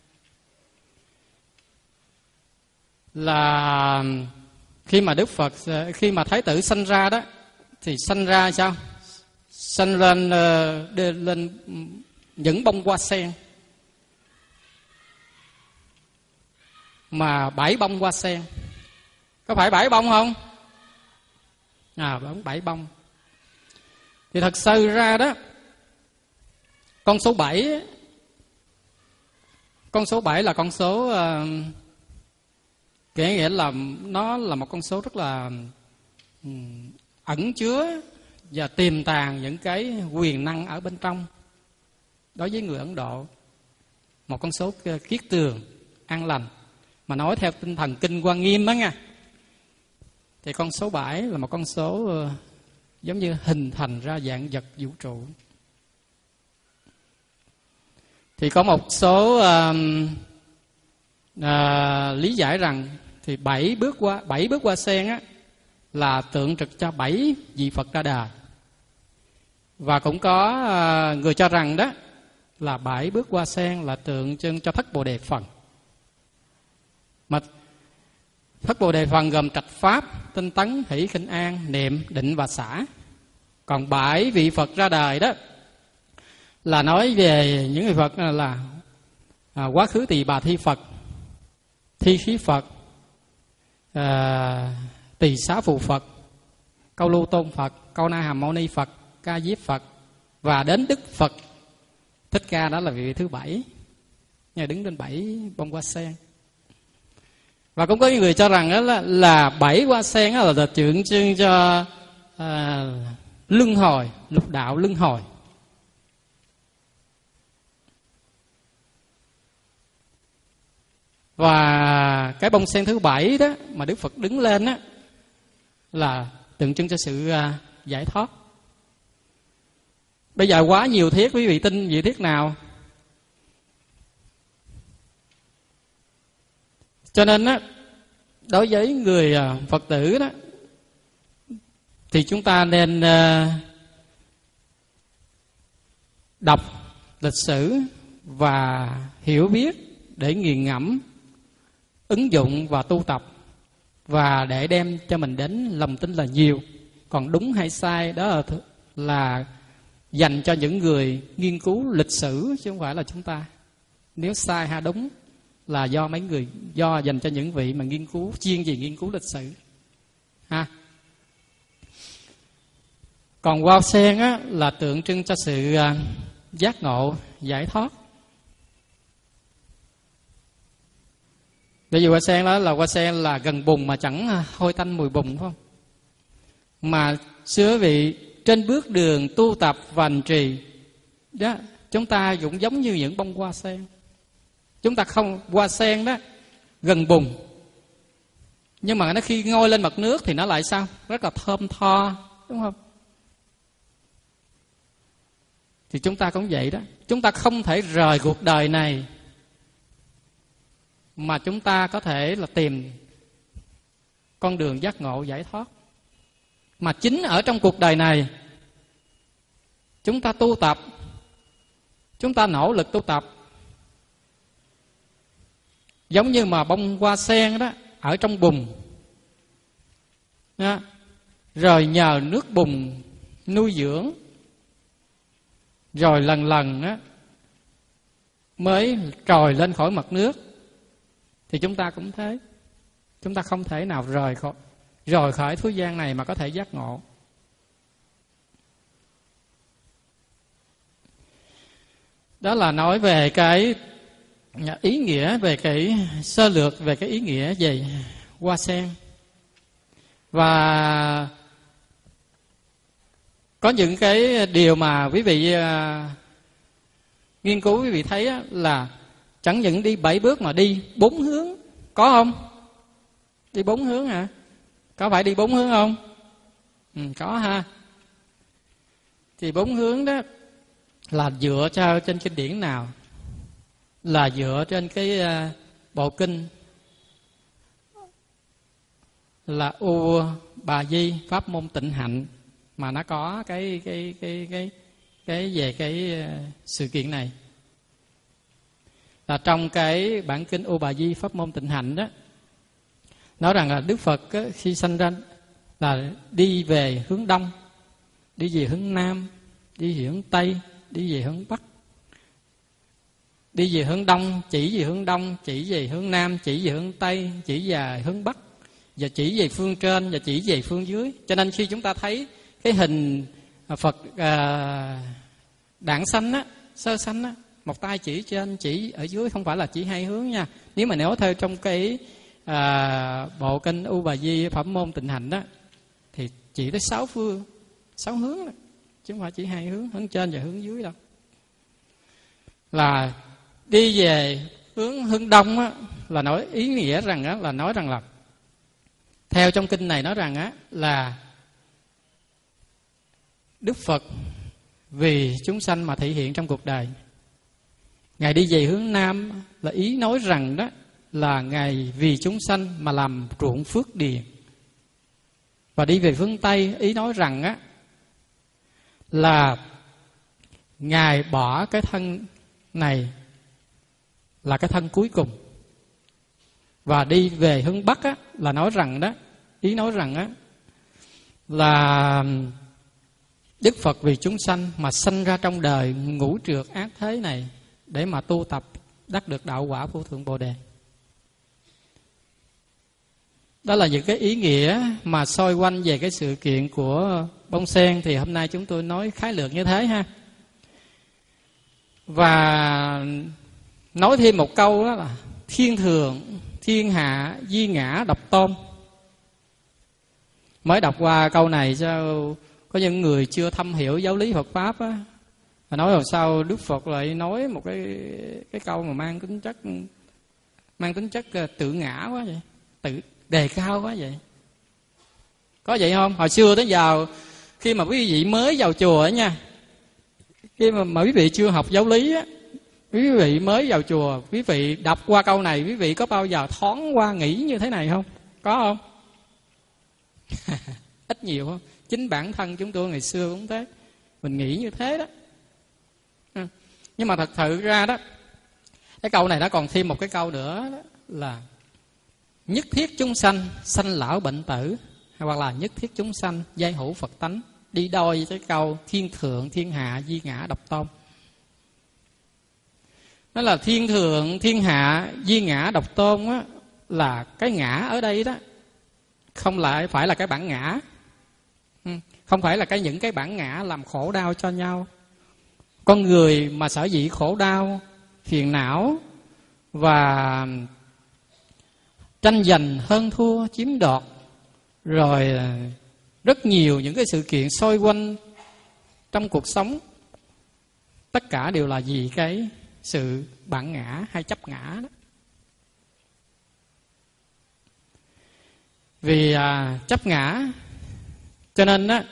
là khi mà Đức Phật, khi mà Thái tử sanh ra đó, thì sanh ra sao? Sanh lên lên những bông hoa sen, mà bảy bông hoa sen. Có phải bảy bông không? À, bảy bông. Thì thật sự ra đó, con số bảy, con số bảy là con số uh, kể nghĩa là nó là một con số rất là um, ẩn chứa và tiềm tàng những cái quyền năng ở bên trong. Đối với người Ấn Độ, một con số kiết tường, an lành, mà nói theo tinh thần Kinh Hoa Nghiêm đó nha, thì con số bảy là một con số uh, giống như hình thành ra dạng vật vũ trụ. Thì có một số uh, uh, lý giải rằng thì bảy bước qua bảy bước qua sen á là tượng trưng cho bảy vị Phật ra đời. Và cũng có uh, người cho rằng đó là bảy bước qua sen là tượng trưng cho Thất Bồ Đề Phần. Mà Thất Bồ Đề Phần gồm trạch pháp, tinh tấn, hỷ, khinh an, niệm, định và xả. Còn bảy vị Phật ra đời đó là nói về những vị Phật là à, quá khứ Tỳ Bà Thi Phật, Thi Khí Phật, à, Tỳ Xá Phù Phật, Câu Lưu Tôn Phật, Câu Na Hàm Mâu Ni Phật, Ca Diếp Phật, Và đến Đức Phật Thích Ca đó là vị thứ bảy, Ngài đứng trên bảy bông hoa sen. Và cũng có những người cho rằng đó là, là bảy hoa sen đó là tượng trưng cho à, luân hồi, lục đạo luân hồi. Và cái bông sen thứ bảy đó mà Đức Phật đứng lên đó là tượng trưng cho sự à, giải thoát. Bây giờ quá nhiều thiết, quý vị tin vị thiết nào? Cho nên á, đối với người Phật tử đó thì chúng ta nên đọc lịch sử và hiểu biết để nghiền ngẫm, ứng dụng và tu tập, và để đem cho mình đến lòng tin là nhiều. Còn đúng hay sai đó là, là dành cho những người nghiên cứu lịch sử, chứ không phải là chúng ta. Nếu sai hay đúng là do mấy người, do dành cho những vị mà nghiên cứu, chuyên về nghiên cứu lịch sử ha. Còn hoa sen á, là tượng trưng cho sự uh, giác ngộ, giải thoát. Bởi vì hoa sen đó là hoa sen là gần bùn mà chẳng hôi tanh mùi bùn, phải không? Mà xưa vị trên bước đường tu tập và hành trì đó, chúng ta cũng giống như những bông hoa sen. Chúng ta không, hoa sen đó gần bùn, nhưng mà nó khi ngôi lên mặt nước thì nó lại sao? Rất là thơm tho, đúng không? Thì chúng ta cũng vậy đó. Chúng ta không thể rời cuộc đời này mà chúng ta có thể là tìm con đường giác ngộ giải thoát. Mà chính ở trong cuộc đời này chúng ta tu tập, chúng ta nỗ lực tu tập. Giống như mà bông hoa sen đó ở trong bùn đó, rồi nhờ nước bùn nuôi dưỡng, rồi lần lần á mới trồi lên khỏi mặt nước. Thì chúng ta cũng thế. Chúng ta không thể nào rời khỏi, rời khỏi thế gian này mà có thể giác ngộ. Đó là nói về cái ý nghĩa, về cái sơ lược về cái ý nghĩa về hoa sen. Và có những cái điều mà quý vị uh, nghiên cứu, quý vị thấy á, là chẳng những đi bảy bước mà đi bốn hướng. Có không? Đi bốn hướng hả? Có phải đi bốn hướng không? Ừ, có ha. Thì bốn hướng đó là dựa cho trên kinh điển nào? Là dựa trên cái uh, bộ kinh là U Bà Di Pháp Môn Tịnh Hạnh, mà nó có cái cái cái cái cái về cái uh, sự kiện này. Là trong cái bản kinh U Bà Di Pháp Môn Tịnh Hạnh đó, nói rằng là Đức Phật á, khi sanh ra là đi về hướng đông, đi về hướng nam, đi về hướng tây, đi về hướng bắc. Đi về hướng đông, chỉ về hướng đông, chỉ về hướng nam, chỉ về hướng tây, chỉ về hướng bắc, và chỉ về phương trên và chỉ về phương dưới. Cho nên khi chúng ta thấy cái hình Phật à, đản sanh á, sơ sanh á, một tay chỉ trên, chỉ ở dưới, không phải là chỉ hai hướng nha. Nếu mà nếu theo trong cái à, bộ kinh U Bà Di Pháp Môn Tịnh Hạnh đó, thì chỉ tới sáu phương, sáu hướng đó, chứ không phải chỉ hai hướng, hướng trên và hướng dưới đâu. Là đi về hướng hướng đông á, là nói ý nghĩa rằng á, là nói rằng là theo trong kinh này nói rằng á, là Đức Phật vì chúng sanh mà thể hiện trong cuộc đời. Ngài đi về hướng nam là ý nói rằng đó là Ngài vì chúng sanh mà làm ruộng phước điền. Và đi về hướng tây ý nói rằng á là Ngài bỏ cái thân này là cái thân cuối cùng. Và đi về hướng bắc á là nói rằng đó, ý nói rằng á là Đức Phật vì chúng sanh mà sanh ra trong đời ngũ trược ác thế này để mà tu tập đắc được đạo quả vô thượng Bồ Đề. Đó là những cái ý nghĩa mà xoay quanh về cái sự kiện của bông sen. Thì hôm nay chúng tôi nói khái lược như thế ha. Và nói thêm một câu đó là thiên thượng, thiên hạ, duy ngã, độc tôn. Mới đọc qua câu này sao có những người chưa thâm hiểu giáo lý Phật Pháp á, và nói làm sao Đức Phật lại nói một cái cái câu mà mang tính chất mang tính chất tự ngã quá vậy, tự đề cao quá vậy. Có vậy không? Hồi xưa tới giờ khi mà quý vị mới vào chùa á nha, khi mà, mà quý vị chưa học giáo lý á, quý vị mới vào chùa, quý vị đọc qua câu này, quý vị có bao giờ thoáng qua nghĩ như thế này không? Có không? Ít nhiều không? Chính bản thân chúng tôi ngày xưa cũng thế, mình nghĩ như thế đó. Ừ. Nhưng mà thật sự ra đó, cái câu này nó còn thêm một cái câu nữa đó, là nhất thiết chúng sanh, sanh lão bệnh tử, hoặc là nhất thiết chúng sanh, giai hữu Phật tánh, đi đôi với cái câu thiên thượng, thiên hạ, duy ngã, độc tôn. Nó là thiên thượng, thiên hạ, duy ngã, độc tôn á, là cái ngã ở đây đó không lại phải là cái bản ngã, không phải là cái những cái bản ngã làm khổ đau cho nhau. Con người mà sở dĩ khổ đau, phiền não và tranh giành, hơn thua, chiếm đoạt, rồi rất nhiều những cái sự kiện xoay quanh trong cuộc sống, tất cả đều là vì cái sự bản ngã hay chấp ngã đó. Vì à, chấp ngã cho nên á,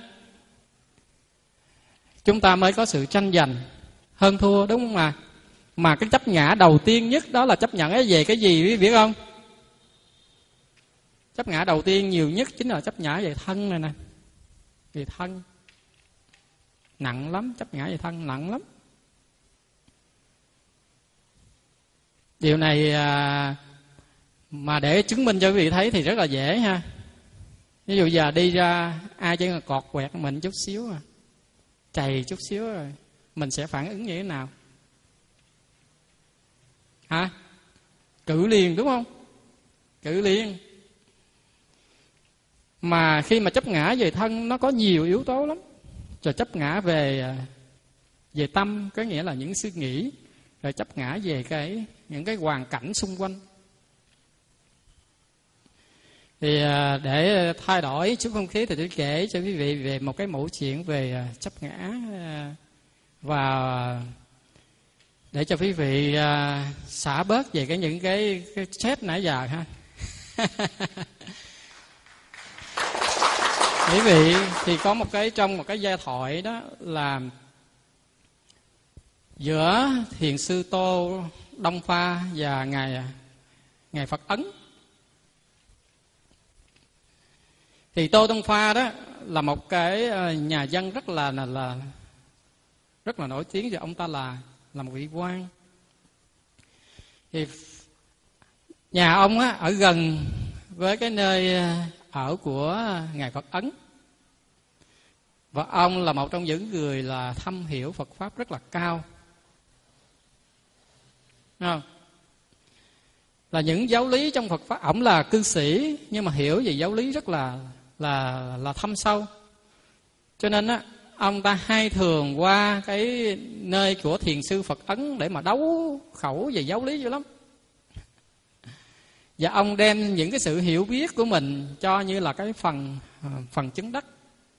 chúng ta mới có sự tranh giành, hơn thua, đúng không ạ? Mà cái chấp ngã đầu tiên nhất đó là chấp nhận cái về cái gì quý vị biết không? Chấp ngã đầu tiên nhiều nhất chính là chấp ngã về thân này nè. Về thân nặng lắm, chấp ngã về thân nặng lắm. Điều này à, mà để chứng minh cho quý vị thấy thì rất là dễ ha. Ví dụ giờ đi ra ai chỉ là cọt quẹt mình chút xíu à, chày chút xíu rồi mình sẽ phản ứng như thế nào? Hả? Cự liền đúng không? Cự liền. Mà khi mà chấp ngã về thân nó có nhiều yếu tố lắm. Rồi chấp ngã về về tâm, có nghĩa là những suy nghĩ, rồi chấp ngã về cái những cái hoàn cảnh xung quanh. Thì để thay đổi chút không khí thì tôi kể cho quý vị về một cái mẫu chuyện về chấp ngã, và để cho quý vị xả bớt về cái những cái, cái stress nãy giờ ha. Quý vị thì có một cái trong một cái giai thoại đó là giữa Thiền sư Tô Đông Pha và ngài ngài Phật Ấn. Thì Tô Đông Pha đó là một cái nhà dân rất là là, là rất là nổi tiếng, và ông ta là là một vị quan. Thì nhà ông á ở gần với cái nơi ở của ngài Phật Ấn, và ông là một trong những người là thâm hiểu Phật pháp rất là cao. Đúng không? Là những giáo lý trong Phật pháp, ổng là cư sĩ nhưng mà hiểu về giáo lý rất là là là thâm sâu. Cho nên á, ông ta hay thường qua cái nơi của thiền sư Phật Ấn để mà đấu khẩu về giáo lý dữ lắm. Và ông đem những cái sự hiểu biết của mình cho như là cái phần phần chứng đắc.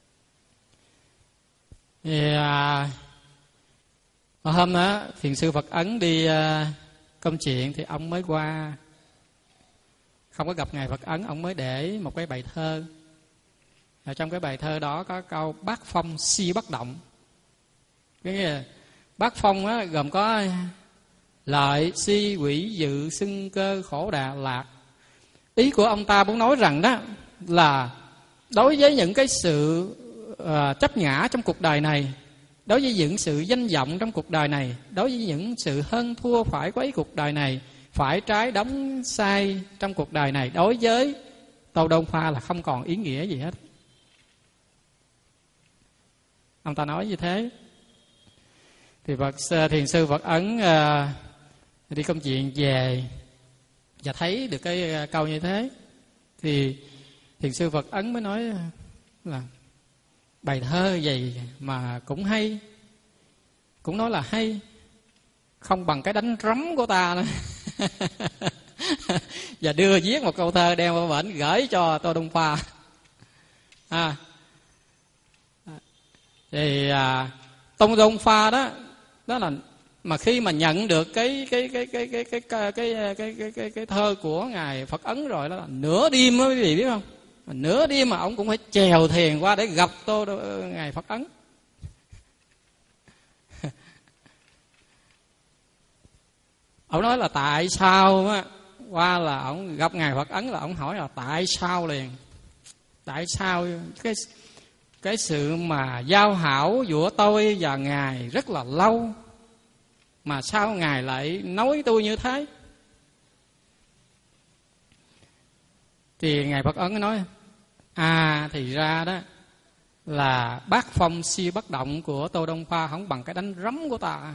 Thì à, hôm đó thiền sư Phật Ấn đi à, công chuyện thì ông mới qua, không có gặp ngài Phật Ấn, ông mới để một cái bài thơ. Ở trong cái bài thơ đó có câu bát phong si bất động. Cái nghĩa là bát phong á, gồm có lợi, si, quỷ, dự, xưng, cơ, khổ, đà, lạc. Ý của ông ta muốn nói rằng đó là đối với những cái sự uh, chấp ngã trong cuộc đời này, đối với những sự danh vọng trong cuộc đời này, đối với những sự hơn thua phải quấy cuộc đời này, phải trái đóng sai trong cuộc đời này, đối với Tô Đông Pha là không còn ý nghĩa gì hết. Ông ta nói như thế. Thì Phật thiền sư Phật Ấn uh, đi công chuyện về và thấy được cái câu như thế, thì thiền sư Phật Ấn mới nói là bài thơ gì mà cũng hay, cũng nói là hay, không bằng cái đánh rắm của ta nữa. Và đưa viết một câu thơ đem qua bển gửi cho Tô Đông Pha. À, thì à, Tô Đông Pha đó, đó là mà khi mà nhận được cái cái cái cái cái cái cái cái cái cái, cái, cái thơ của ngài Phật Ấn rồi, đó là nửa đêm á quý vị biết không? Nửa đêm mà ông cũng phải chèo thuyền qua để gặp Tô ngài Phật Ấn. Ông nói là tại sao á, qua là ông gặp ngài Phật Ấn là ông hỏi là tại sao liền. Tại sao cái cái sự mà giao hảo giữa tôi và ngài rất là lâu, mà sao ngài lại nói tôi như thế? Thì ngài Phật Ấn nói: à thì ra đó là bát phong siêu bất động của Tô Đông Pha không bằng cái đánh rắm của ta.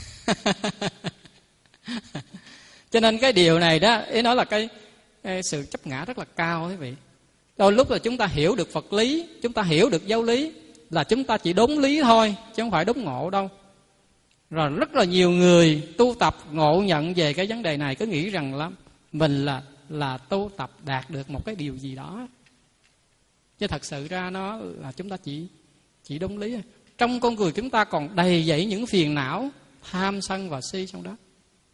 Cho nên cái điều này đó, ý nói là cái, cái sự chấp ngã rất là cao quý vị. Đôi lúc là chúng ta hiểu được Phật lý, chúng ta hiểu được giáo lý, là chúng ta chỉ đốn lý thôi, chứ không phải đốn ngộ đâu. Rồi rất là nhiều người tu tập ngộ nhận về cái vấn đề này, cứ nghĩ rằng là mình là là tu tập đạt được một cái điều gì đó, chứ thật sự ra nó là chúng ta chỉ chỉ đốn lý. Trong con người chúng ta còn đầy dẫy những phiền não tham sân và si trong đó.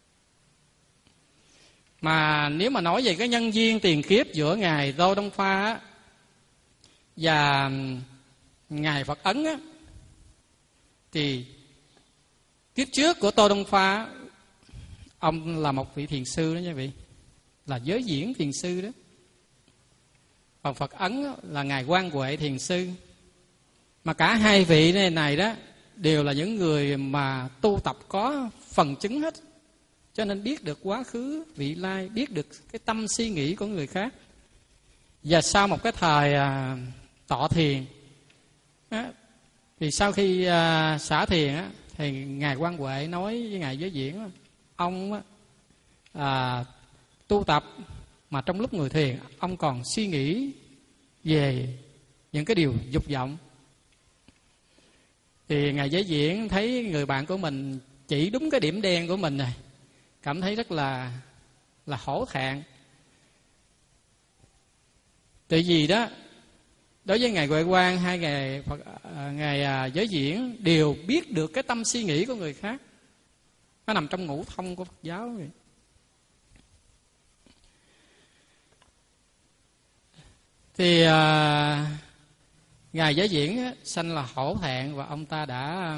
Mà nếu mà nói về cái nhân duyên tiền kiếp giữa ngài Tô Đông Pha và ngài Phật Ấn á, thì kiếp trước của Tô Đông Pha, ông là một vị thiền sư đó nha vị, là giới diễn thiền sư đó. Còn Phật Ấn là ngài Quan Huệ thiền sư. Mà cả hai vị này, này đó đều là những người mà tu tập có phần chứng hết, cho nên biết được quá khứ vị lai, biết được cái tâm suy nghĩ của người khác. Và sau một cái thời à, tọa thiền á, thì sau khi à, xả thiền á, thì ngài Quan Huệ nói với ngài Giới Diễn: ông á, à, tu tập mà trong lúc ngồi thiền ông còn suy nghĩ về những cái điều dục vọng. Thì ngài Giới Diễn thấy người bạn của mình chỉ đúng cái điểm đen của mình này, cảm thấy rất là là hổ thẹn. Tại vì đó, đối với ngài Huệ Quang hai ngài Phật, ngài Giới Diễn đều biết được cái tâm suy nghĩ của người khác, nó nằm trong ngũ thông của Phật giáo vậy. Thì à, ngài Giới Diễn á, sanh là hổ thẹn, và ông ta đã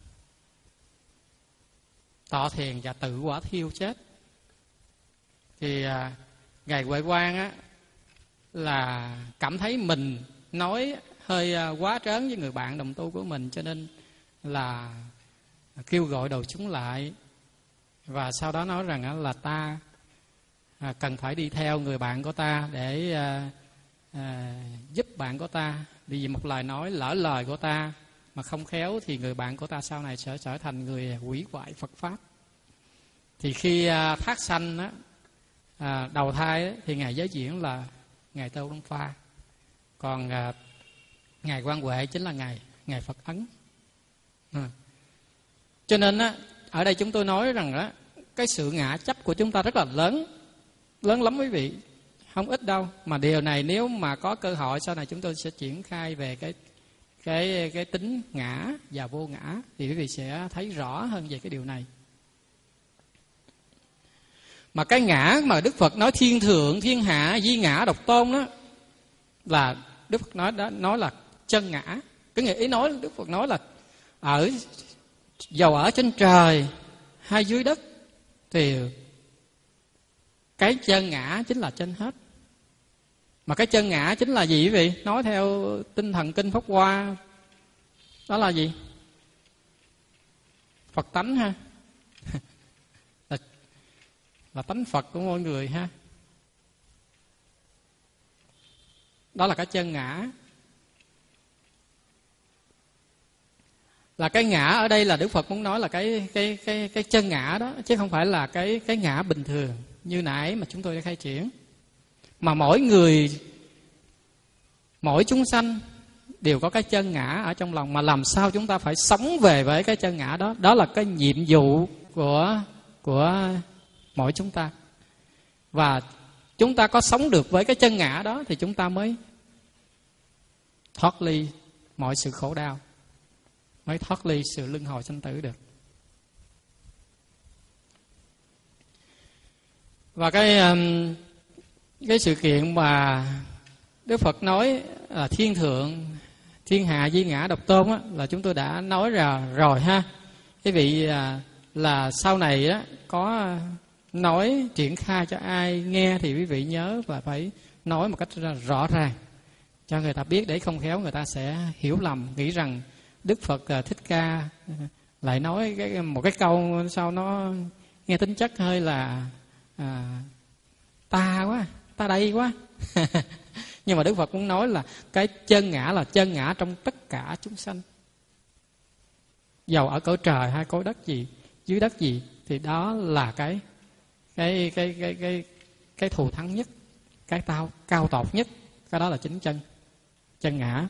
tọa thiền và tự quả thiêu chết. Thì à, ngài Huệ Quang á, là cảm thấy mình nói hơi à, quá trớn với người bạn đồng tu của mình, cho nên là kêu gọi đầu chúng lại, và sau đó nói rằng á, là ta à, cần phải đi theo người bạn của ta để à, à, giúp bạn của ta. Vì một lời nói lỡ lời của ta mà không khéo thì người bạn của ta sau này sẽ trở thành người hủy hoại Phật Pháp. Thì khi à, thác sanh á, à, đầu thai á, thì ngài Giới Diễn là ngài Tô Đông Pha, còn à, ngài Quan Huệ chính là ngài ngài Phật Ấn. À. Cho nên á, ở đây chúng tôi nói rằng á, cái sự ngã chấp của chúng ta rất là lớn, lớn lắm quý vị, không ít đâu. Mà điều này nếu mà có cơ hội sau này chúng tôi sẽ triển khai về cái cái cái tính ngã và vô ngã, thì quý vị sẽ thấy rõ hơn về cái điều này. Mà cái ngã mà Đức Phật nói thiên thượng, thiên hạ, duy ngã, độc tôn đó, là Đức Phật nói đó, nói là chân ngã. Cái nghĩa ý nói Đức Phật nói là ở dầu ở trên trời hay dưới đất thì cái chân ngã chính là chân hết. Mà cái chân ngã chính là gì quý vị? Nói theo tinh thần kinh Pháp Hoa, đó là gì? Phật tánh ha. là, là tánh Phật của mọi người ha. Đó là cái chân ngã. Là cái ngã ở đây là Đức Phật muốn nói là cái cái cái cái chân ngã đó, chứ không phải là cái cái ngã bình thường như nãy mà chúng tôi đã khai triển. Mà mỗi người, mỗi chúng sanh đều có cái chân ngã ở trong lòng, mà làm sao chúng ta phải sống về với cái chân ngã đó. Đó là cái nhiệm vụ của của mỗi chúng ta. Và chúng ta có sống được với cái chân ngã đó thì chúng ta mới thoát ly mọi sự khổ đau, mới thoát ly sự luân hồi sanh tử được. Và cái cái sự kiện mà Đức Phật nói là thiên thượng thiên hạ duy ngã độc tôn á, là chúng tôi đã nói ra rồi ha. Cái vị là, là sau này đó có nói triển khai cho ai nghe thì quý vị nhớ và phải nói một cách rõ ràng cho người ta biết, để không khéo người ta sẽ hiểu lầm, nghĩ rằng Đức Phật Thích Ca lại nói cái, một cái câu sao nó nghe tính chất hơi là à, ta quá, ta đây quá. Nhưng mà Đức Phật cũng nói là cái chân ngã là chân ngã trong tất cả chúng sanh, dầu ở cõi trời hay cõi đất gì, dưới đất gì, thì đó là cái cái cái cái cái cái thù thắng nhất, cái tao cao tột nhất, cái đó là chính chân chân ngã.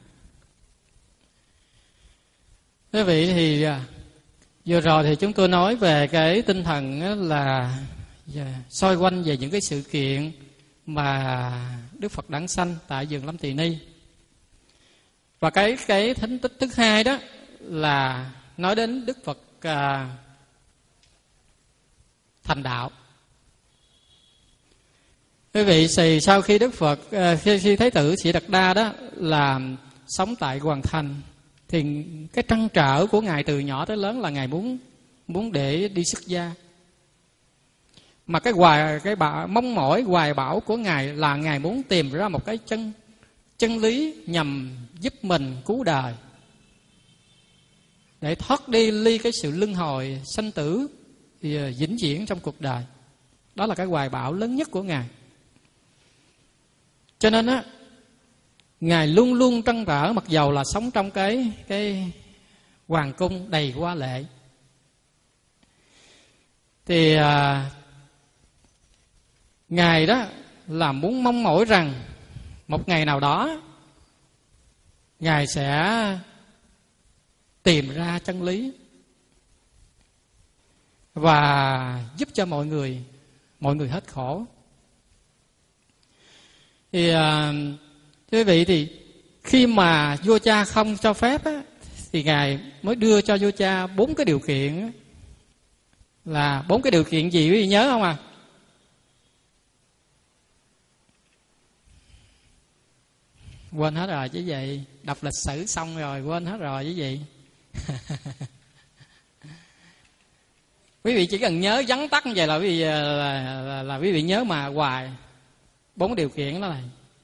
Quý vị thì vừa rồi thì chúng tôi nói về cái tinh thần là xoay quanh về những cái sự kiện mà Đức Phật đản sanh tại vườn Lâm Tỳ Ni. Và cái cái thánh tích thứ hai đó là nói đến Đức Phật à, thành đạo. Quý vị, thì sau khi Đức Phật à, khi, khi Thái tử Sĩ Đạt Đa đó là sống tại Hoàng Thành, thì cái trăn trở của ngài từ nhỏ tới lớn là ngài muốn muốn để đi xuất gia. Mà cái hoài cái bảo, mong mỏi hoài bão của ngài là ngài muốn tìm ra một cái chân chân lý nhằm giúp mình cứu đời, để thoát đi ly cái sự luân hồi sanh tử vĩnh viễn trong cuộc đời. Đó là cái hoài bão lớn nhất của ngài. Cho nên á, ngài luôn luôn trăn trở, mặc dầu là sống trong cái cái hoàng cung đầy hoa lệ, thì à, ngài đó là muốn mong mỏi rằng một ngày nào đó ngài sẽ tìm ra chân lý và giúp cho mọi người mọi người hết khổ. Thì à, thưa quý vị, thì khi mà vua cha không cho phép á, thì ngài mới đưa cho vua cha bốn cái điều kiện á. Là bốn cái điều kiện gì quý vị nhớ không à? Quên hết rồi chứ gì. Đọc lịch sử xong rồi quên hết rồi chứ gì. Quý vị chỉ cần nhớ vắn tắt như vậy là quý vị là, là, là, là quý vị nhớ mà hoài. Bốn điều kiện đó là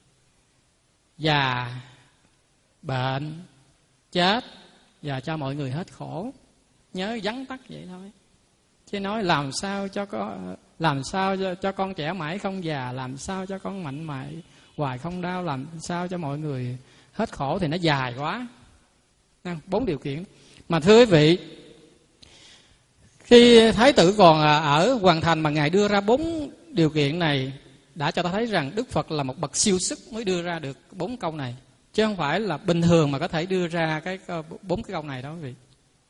già, bệnh, chết và cho mọi người hết khổ. Nhớ vắn tắt vậy thôi. Chứ nói làm sao cho có làm sao cho, cho con trẻ mãi không già, làm sao cho con mạnh mẽ hoài không đau, làm sao cho mọi người hết khổ thì nó dài quá. Bốn điều kiện. Mà thưa quý vị, khi Thái tử còn ở Hoàng Thành mà ngài đưa ra bốn điều kiện này, đã cho ta thấy rằng Đức Phật là một bậc siêu sức mới đưa ra được bốn câu này, chứ không phải là bình thường mà có thể đưa ra cái bốn cái câu này đó quý vị.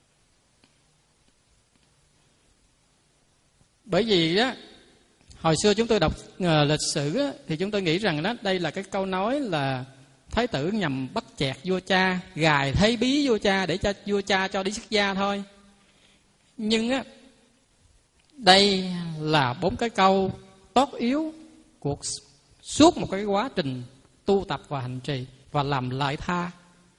Bởi vì đó, hồi xưa chúng tôi đọc uh, lịch sử á, thì chúng tôi nghĩ rằng đó đây là cái câu nói là Thái tử nhằm bắt chẹt vua cha, gài thế bí vua cha để cho vua cha cho đi xuất gia thôi. Nhưng á, đây là bốn cái câu tốt yếu cuộc suốt một cái quá trình tu tập và hành trì và làm lợi tha.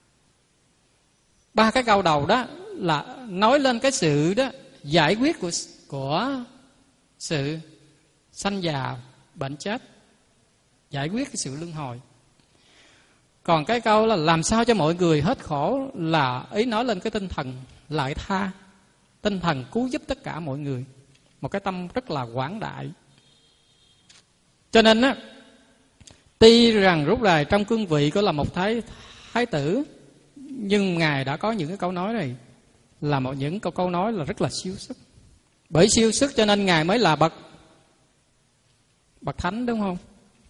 Ba cái câu đầu đó là nói lên cái sự đó giải quyết của của sự sanh già bệnh chết, giải quyết cái sự luân hồi. Còn cái câu là làm sao cho mọi người hết khổ là ý nói lên cái tinh thần lợi tha, tinh thần cứu giúp tất cả mọi người, một cái tâm rất là quảng đại. Cho nên á, tuy rằng lúc này trong cương vị có là một thái thái tử, nhưng ngài đã có những cái câu nói này là một những câu câu nói là rất là siêu sức. Bởi siêu sức cho nên ngài mới là bậc bậc thánh, đúng không?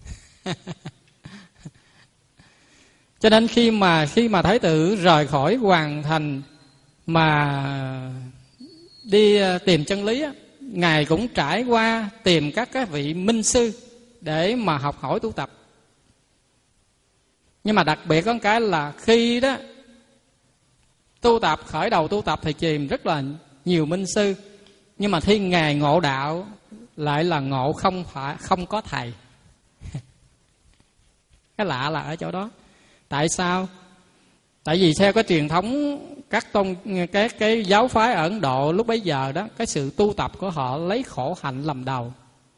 Cho nên khi mà khi mà thái tử rời khỏi Hoàng Thành mà đi tìm chân lý á, Ngài cũng trải qua tìm các cái vị minh sư để mà học hỏi tu tập. Nhưng mà đặc biệt có một cái là khi đó tu tập, khởi đầu tu tập thì tìm rất là nhiều minh sư, nhưng mà khi Ngài ngộ đạo lại là ngộ không phải không có thầy. Cái lạ là ở chỗ đó. Tại sao? Tại vì theo cái truyền thống các tôn cái cái giáo phái ở Ấn Độ lúc bấy giờ đó, cái sự tu tập của họ lấy khổ hạnh làm đầu.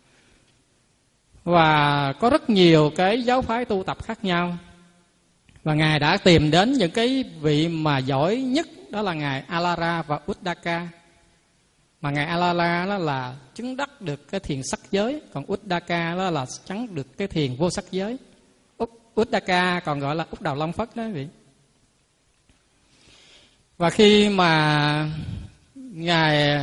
Và có rất nhiều cái giáo phái tu tập khác nhau. Và Ngài đã tìm đến những cái vị mà giỏi nhất, đó là Ngài Alara và Uddaka. Mà Ngài Alara đó là chứng đắc được cái thiền sắc giới, còn Uddaka đó là chứng được cái thiền vô sắc giới. Uddaka còn gọi là Úc Đào Long Phất đó quý vị. Và khi mà Ngài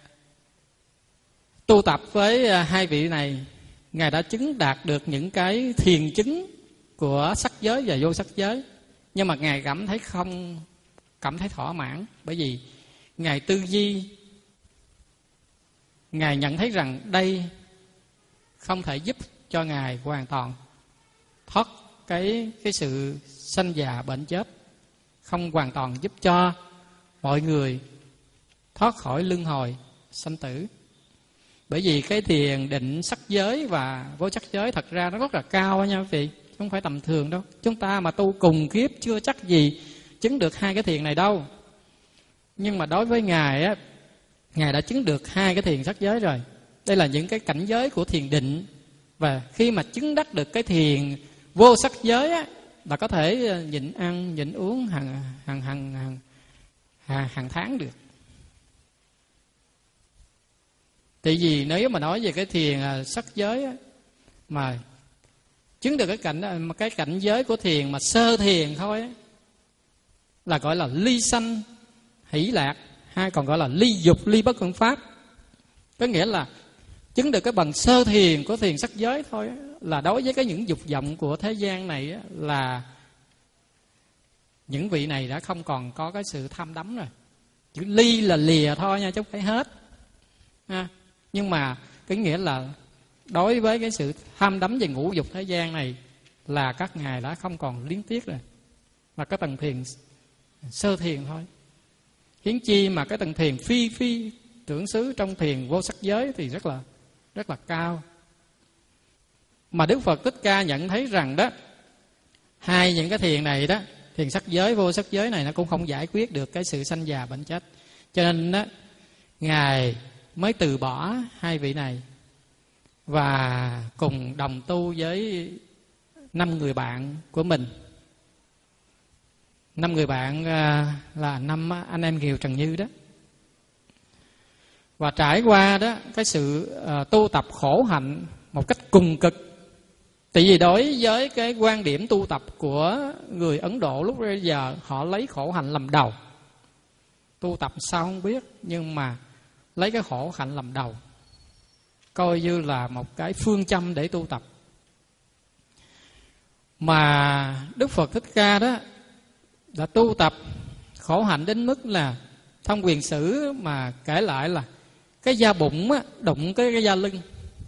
tu tập với hai vị này, Ngài đã chứng đạt được những cái thiền chứng của sắc giới và vô sắc giới. Nhưng mà Ngài cảm thấy không cảm thấy thỏa mãn, bởi vì Ngài tư duy, Ngài nhận thấy rằng đây không thể giúp cho Ngài hoàn toàn thoát cái cái sự sanh già bệnh chết, không hoàn toàn giúp cho mọi người thoát khỏi luân hồi sanh tử. Bởi vì cái thiền định sắc giới và vô sắc giới thật ra nó rất là cao nha quý vị, không phải tầm thường đâu. Chúng ta mà tu cùng kiếp chưa chắc gì chứng được hai cái thiền này đâu. Nhưng mà đối với Ngài á, Ngài đã chứng được hai cái thiền sắc giới rồi. Đây là những cái cảnh giới của thiền định. Và khi mà chứng đắc được cái thiền vô sắc giới á, là có thể nhịn ăn, nhịn uống hàng hàng hàng hàng hàng, hàng tháng được. Tại vì nếu mà nói về cái thiền sắc giới á, mà chứng được cái cảnh cái cảnh giới của thiền mà sơ thiền thôi á, là gọi là ly sanh hỷ lạc, hay còn gọi là ly dục ly bất cộng pháp. Có nghĩa là chứng được cái bằng sơ thiền của thiền sắc giới thôi á, là đối với cái những dục vọng của thế gian này á, là những vị này đã không còn có cái sự tham đắm rồi. Chữ ly là lìa thôi nha, chứ không phải hết ha. Nhưng mà cái nghĩa là đối với cái sự tham đắm về ngũ dục thế gian này là các ngài đã không còn liếng tiếc rồi, mà cái tầng thiền sơ thiền thôi. Hiến chi mà cái tầng thiền phi phi tưởng xứ trong thiền vô sắc giới thì rất là rất là cao. Mà Đức Phật Thích Ca nhận thấy rằng đó, hai những cái thiền này đó, thiền sắc giới vô sắc giới này nó cũng không giải quyết được cái sự sanh già bệnh chết. Cho nên đó, ngài mới từ bỏ hai vị này và cùng đồng tu với năm người bạn của mình. Năm người bạn là năm anh em Kiều Trần Như đó. Và trải qua đó cái sự tu tập khổ hạnh một cách cùng cực. Tại vì đối với cái quan điểm tu tập của người Ấn Độ lúc bây giờ, họ lấy khổ hạnh làm đầu. Tu tập sao không biết, nhưng mà lấy cái khổ hạnh làm đầu, coi như là một cái phương châm để tu tập. Mà Đức Phật Thích Ca đó đã tu tập khổ hạnh đến mức là Thông Quyền Sử mà kể lại là cái da bụng á, đụng cái, cái da lưng.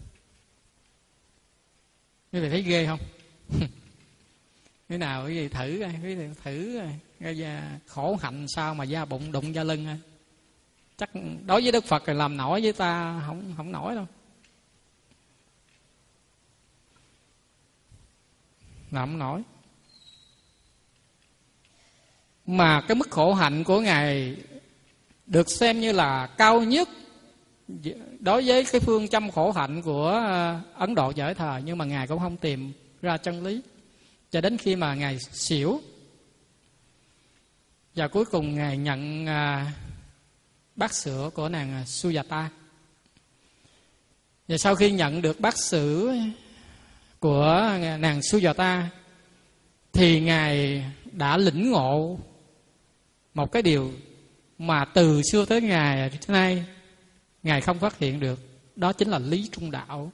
Quý vị thấy ghê không? Cái nào quý vị thử quý vị thử cái da khổ hạnh sao mà da bụng đụng da lưng. Chắc đối với Đức Phật thì làm nổi, với ta không không nổi đâu. Làm không nổi. Mà cái mức khổ hạnh của Ngài được xem như là cao nhất đối với cái phương châm khổ hạnh của Ấn Độ thời thời, nhưng mà Ngài cũng không tìm ra chân lý cho đến khi mà Ngài xỉu. Và cuối cùng Ngài nhận bát sữa của nàng Sujata. Và sau khi nhận được bát sữa của nàng Sujata thì Ngài đã lĩnh ngộ một cái điều mà từ xưa tới ngày nay Ngài không phát hiện được, đó chính là lý trung đạo.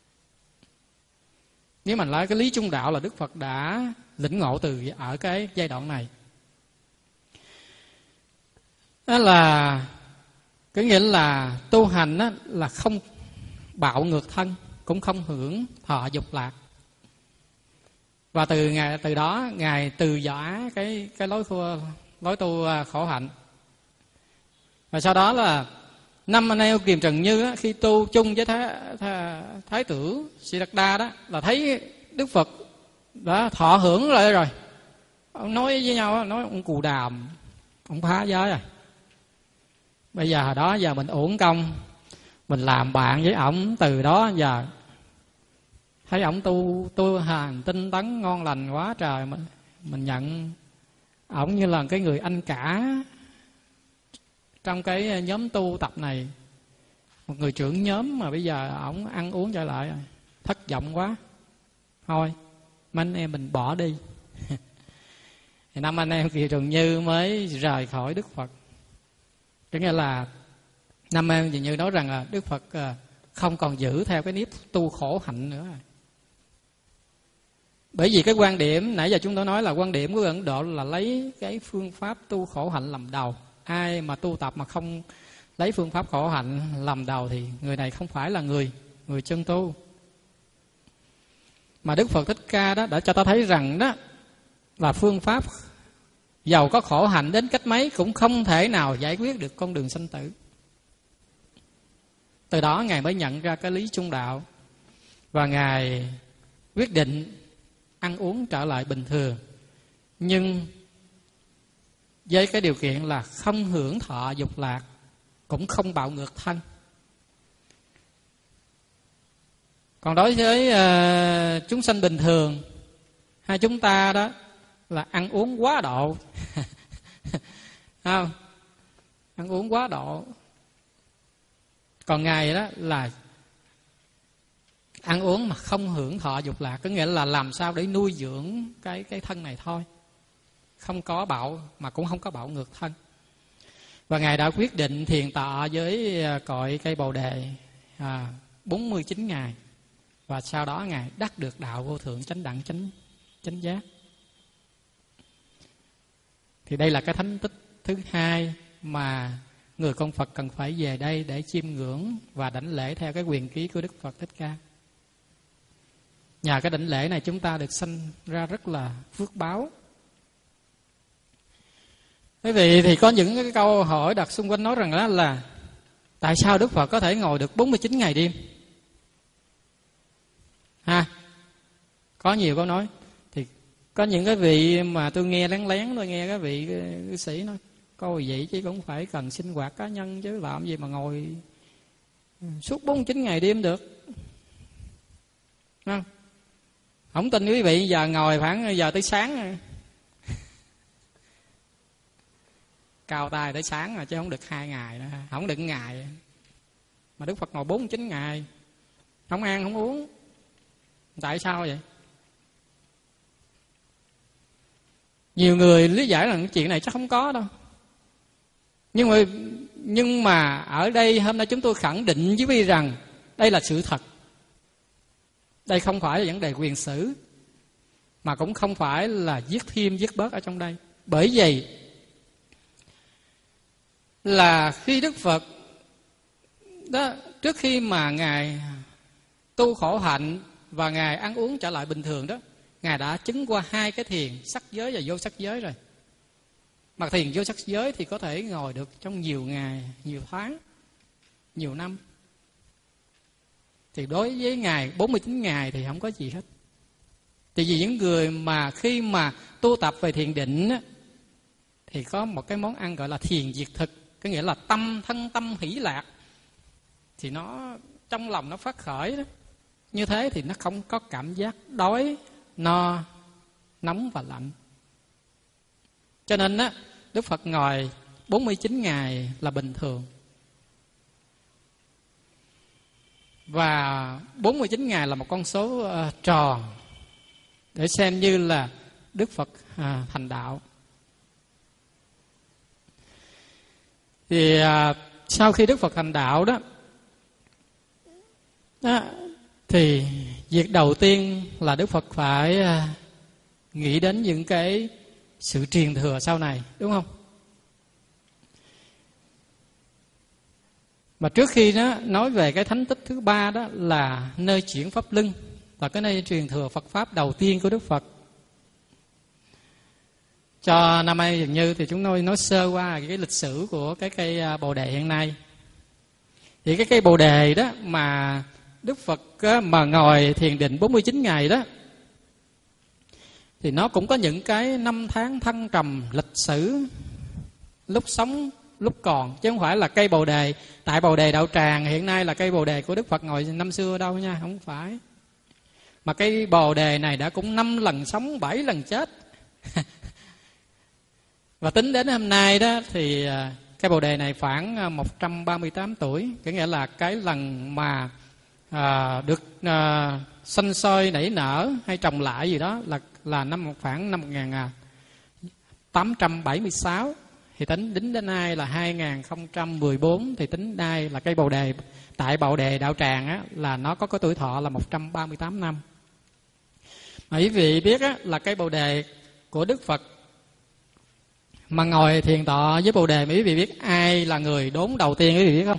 Nếu mình nói cái lý trung đạo là Đức Phật đã lĩnh ngộ từ ở cái giai đoạn này. Đó là Có nghĩa là tu hành á, là không bạo ngược thân, cũng không hưởng thọ dục lạc. Và từ ngày từ đó ngài từ giã cái cái lối tu, lối tu khổ hạnh. Và sau đó là năm anh em Kiềm Trần Như á, khi tu chung với thái, thái, thái tử Siddhartha đó, là thấy Đức Phật đã thọ hưởng lại rồi. Ông nói với nhau, nói ông Cù Đàm, ông phá giới rồi. Bây giờ đó giờ mình uổng công, mình làm bạn với ổng, từ đó giờ thấy ổng tu tu hành tinh tấn ngon lành quá trời, mình mình nhận ổng như là cái người anh cả trong cái nhóm tu tập này, một người trưởng nhóm, mà bây giờ ổng ăn uống trở lại rồi, thất vọng quá, thôi mấy anh em mình bỏ đi. Thì năm anh em Kiều Trần Như mới rời khỏi Đức Phật. Có nghĩa là năm anh em Kiều Như nói rằng là Đức Phật không còn giữ theo cái nếp tu khổ hạnh nữa. Bởi vì cái quan điểm nãy giờ chúng tôi nói là quan điểm của Ấn Độ là lấy cái phương pháp tu khổ hạnh làm đầu. Ai mà tu tập mà không lấy phương pháp khổ hạnh làm đầu thì người này không phải là người người chân tu. Mà Đức Phật Thích Ca đó đã cho ta thấy rằng đó là phương pháp giàu có khổ hạnh đến cách mấy cũng không thể nào giải quyết được con đường sanh tử. Từ đó Ngài mới nhận ra cái lý trung đạo, và Ngài quyết định ăn uống trở lại bình thường, nhưng với cái điều kiện là không hưởng thọ dục lạc, cũng không bạo ngược thân. Còn đối với uh, chúng sanh bình thường, hai chúng ta đó là ăn uống quá độ. Không? Ăn uống quá độ. Còn Ngài đó là ăn uống mà không hưởng thọ dục lạc, có nghĩa là làm sao để nuôi dưỡng cái cái thân này thôi, không có bạo mà cũng không có bạo ngược thân. Và Ngài đã quyết định thiền tọa với cội cây Bồ Đề à, bốn mươi chín ngày, và sau đó Ngài đắc được đạo vô thượng chánh đẳng chánh chánh giác. Thì đây là cái thánh tích thứ hai mà người con Phật cần phải về đây để chiêm ngưỡng và đảnh lễ theo cái quyền ký của Đức Phật Thích Ca. Nhờ cái đảnh lễ này chúng ta được sanh ra rất là phước báo. Quý vị thì có những cái câu hỏi đặt xung quanh nói rằng đó là tại sao Đức Phật có thể ngồi được bốn mươi chín ngày đêm? Ha, có nhiều câu nói. Thì có những cái vị mà tôi nghe lén lén, tôi nghe cái vị cư sĩ nói câu vậy chứ cũng phải cần sinh hoạt cá nhân chứ làm gì mà ngồi suốt bốn mươi chín ngày đêm được. Không? Không tin quý vị giờ ngồi khoảng giờ tới sáng rồi. Cao tay tới sáng rồi chứ không được hai ngày nữa, không được ngày. Mà Đức Phật ngồi bốn mươi chín ngày, không ăn không uống. Tại sao vậy? Nhiều người lý giải là cái chuyện này chắc không có đâu. Nhưng mà, nhưng mà ở đây hôm nay chúng tôi khẳng định với quý vị rằng đây là sự thật. Đây không phải là vấn đề quyền xử, mà cũng không phải là viết thêm viết bớt ở trong đây. Bởi vì là khi Đức Phật đó, trước khi mà Ngài tu khổ hạnh và Ngài ăn uống trở lại bình thường đó, Ngài đã chứng qua hai cái thiền sắc giới và vô sắc giới rồi. Mà thiền vô sắc giới thì có thể ngồi được trong nhiều ngày, nhiều tháng, nhiều năm. Thì đối với Ngài bốn mươi chín ngày thì không có gì hết. Thì vì những người mà khi mà tu tập về thiền định á, thì có một cái món ăn gọi là thiền diệt thực, có nghĩa là tâm thân tâm hỷ lạc. Thì nó trong lòng nó phát khởi đó. Như thế thì nó không có cảm giác đói, no, nóng và lạnh. Cho nên á, Đức Phật ngồi bốn mươi chín ngày là bình thường. Và bốn mươi chín ngày là một con số uh, tròn để xem như là Đức Phật uh, thành đạo. Thì uh, sau khi Đức Phật thành đạo đó, đó thì việc đầu tiên là Đức Phật phải uh, nghĩ đến những cái sự truyền thừa sau này, đúng không? Mà trước khi đó nói về cái thánh tích thứ ba đó là nơi chuyển pháp luân, và cái nơi truyền thừa Phật pháp đầu tiên của Đức Phật. Cho năm nay dường như thì chúng tôi nói sơ qua cái lịch sử của cái cây Bồ đề hiện nay. Thì cái cây Bồ đề đó mà Đức Phật mà ngồi thiền định bốn mươi chín ngày đó, thì nó cũng có những cái năm tháng thăng trầm lịch sử lúc sống lúc còn, chứ không phải là cây Bồ đề tại Bồ đề Đạo Tràng hiện nay là cây Bồ đề của Đức Phật ngồi năm xưa đâu nha, không phải. Mà cây Bồ đề này đã cũng năm lần sống, bảy lần chết. Và tính đến hôm nay đó thì cây Bồ đề này khoảng một trăm ba mươi tám tuổi, có nghĩa là cái lần mà à, được à, sanh sôi nảy nở hay trồng lại gì đó là là năm khoảng năm một nghìn tám trăm bảy mươi sáu, thì tính đến đến nay là hai nghìn không trăm mười bốn, thì tính đây là cây Bồ đề tại Bồ đề Đạo Tràng á, là nó có cái tuổi thọ là một trăm ba mươi tám năm. Mà quý vị biết á, là cây Bồ đề của Đức Phật mà ngồi thiền tọa với Bồ đề, mà quý vị biết ai là người đốn đầu tiên, quý vị biết không?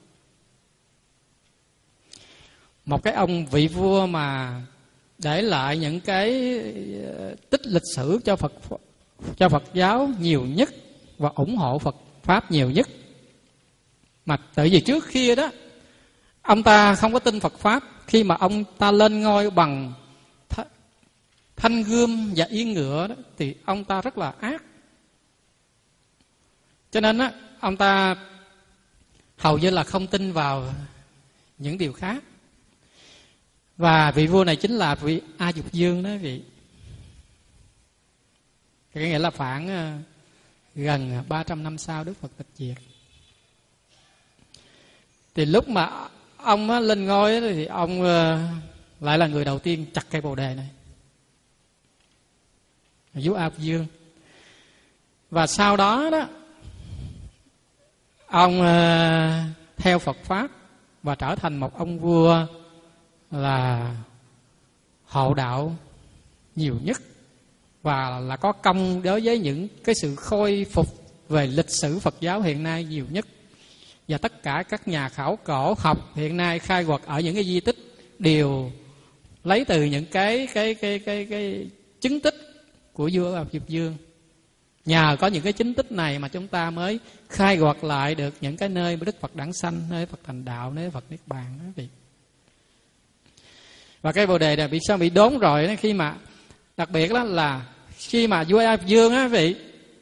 Một cái ông vị vua mà để lại những cái tích lịch sử cho Phật cho Phật giáo nhiều nhất và ủng hộ Phật pháp nhiều nhất. Mà tại vì trước kia đó ông ta không có tin Phật pháp, khi mà ông ta lên ngôi bằng th- thanh gươm và yên ngựa đó, thì ông ta rất là ác. Cho nên á, ông ta hầu như là không tin vào những điều khác. Và vị vua này chính là vị A Dục Dương đó vị. Cái nghĩa là khoảng gần ba trăm năm sau Đức Phật tịch diệt. Thì lúc mà ông lên ngôi thì ông lại là người đầu tiên chặt cây Bồ đề này, vua A Dục Dương. Và sau đó đó ông theo Phật pháp và trở thành một ông vua là hộ đạo nhiều nhất, và là có công đối với những cái sự khôi phục về lịch sử Phật giáo hiện nay nhiều nhất. Và tất cả các nhà khảo cổ học hiện nay khai quật ở những cái di tích đều lấy từ những cái cái cái cái cái chứng tích của vua A Dục Dương. Nhờ có những cái chứng tích này mà chúng ta mới khai quật lại được những cái nơi Đức Phật đản sanh, nơi Phật thành đạo, nơi Phật niết bàn đó vị. Và cái Bồ đề này bị sao bị đốn rồi đó, khi mà đặc biệt đó là khi mà vua A Dục Dương á vị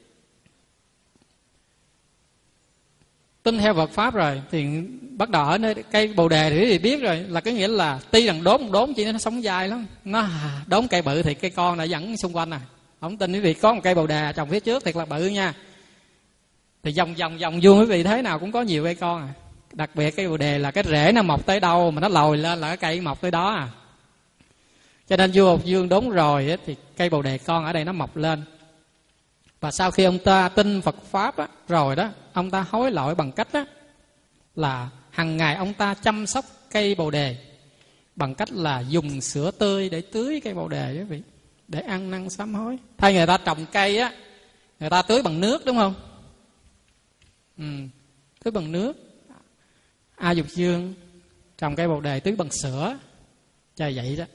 tin theo Phật pháp rồi thì bắt đầu ở nơi cây Bồ đề thì biết rồi, là cái nghĩa là tuy rằng đốn đốn chỉ nó sống dai lắm, nó đốn cây bự thì cây con đã dẫn xung quanh à. Không tin quý vị có một cây Bồ đề trồng phía trước thiệt là bự nha, thì vòng vòng vòng vuông quý vị thế nào cũng có nhiều cây con à. Đặc biệt cây Bồ đề là cái rễ nó mọc tới đâu mà nó lồi lên là cái cây mọc tới đó à. Cho nên vua A Dục Dương đốn rồi thì cây Bồ đề con ở đây nó mọc lên. Và sau khi ông ta tin Phật pháp á, rồi đó, ông ta hối lỗi bằng cách đó, là hằng ngày ông ta chăm sóc cây Bồ đề bằng cách là dùng sữa tươi để tưới cây Bồ đề quý vị, để ăn năn sám hối. Thay người ta trồng cây á, người ta tưới bằng nước đúng không? Ừ, tưới bằng nước. A Dục Dương trồng cây Bồ đề tưới bằng sữa, cho vậy đó.